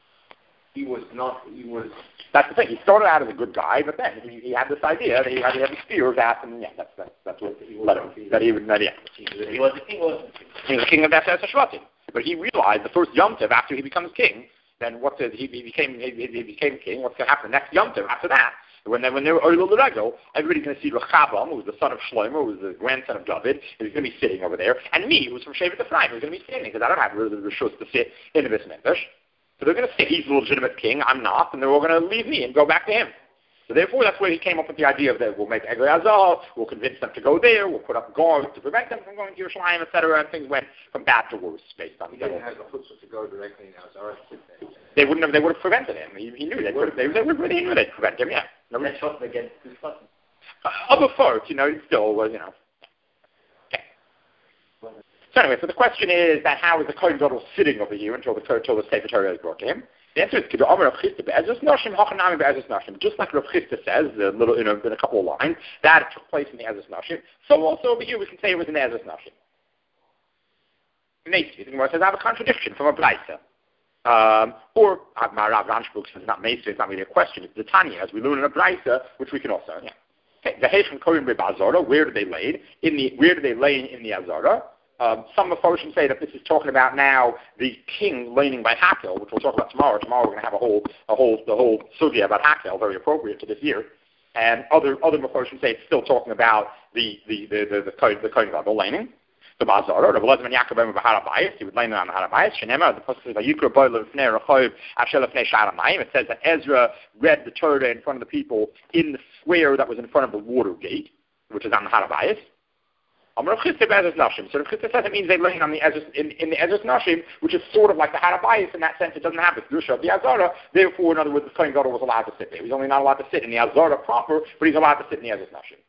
He was not, he was... That's the thing. He started out as a good guy, but then he, he had this idea that he had to have his fear of that, and yeah, that's that's, that's what he led him. That he would, that, yeah. He was the king, wasn't he? He was the king of that Shvatim. But he realized the first Yom Tov after he becomes king, then what the, he, he became he, he became king. What's going to happen the next Yom Tov after that? When they when they were Oil L'Regel, everybody's going to see Rechavam, who was the son of Shlomo, who was the grandson of David, who's going to be sitting over there, and me, who was from Shevet Ephraim, who's going to be standing because I don't have the rishus to sit in the Beis Mikdash. So they're going to say he's the legitimate king, I'm not, and they're all going to leave me and go back to him. So therefore, that's where he came up with the idea of that we'll make Egel Azal, we'll convince them to go there, we'll put up guards to prevent them from going to Yerushalayim, et cetera, and things went from bad to worse based on. He didn't have the chutzpah to go directly in Azara. They wouldn't have. They would have prevented him. He, he knew they could. They, they would. They knew they'd prevent him. Yeah. No, let's talk against this button. Uh, other folks, you know, he still was, you know. Okay. So anyway, so the question is that how is the Kohen Gadol sitting over here until the until the Sefer Torah is brought to him? The answer is just like Rav Chisda says, a little, you know, in a couple of lines, that took place in the Ezras Nashim. So also over here we can say it was in the Ezras Nashim. Meisi, the Gemara says I have a contradiction from a Braisa. Um, or Rav Ranshbuk says not Meisi, it's not really a question, it's the Tanya, as we learn in a Braisa, which we can also, yeah. Okay, the Heichen Kohen Reb Azara, where do they lay? In the where do they lay in the Azara? Um, some Mephoshim say that this is talking about now the king laning by Hakel, which we'll talk about tomorrow. Tomorrow we're going to have a whole, a whole, the whole sugya about Hakel, very appropriate to this year. And other other Mephoshim say it's still talking about the the the the the Kohen, the Kohen Gadol laning. The Bazar, Rav Elazar ben Yaakov ben Harabayis, he would lay on the Harabayis. Shenema, the pasuk says, "Vayikra boy lefnei Rechob Ashel lefnei Sha'ar Hamayim." It says that Ezra read the Torah in front of the people in the square that was in front of the water gate, which is on the Harabayis. So Rav Chisda says it means they lay on the Ezras, in, in the Ezras Nashim, which is sort of like the Harabayis in that sense. It doesn't have the Kedusha of the Azara. Therefore, in other words, the Kohen Gadol was allowed to sit there. He's only not allowed to sit in the Azara proper, but he's allowed to sit in the Ezras Nashim.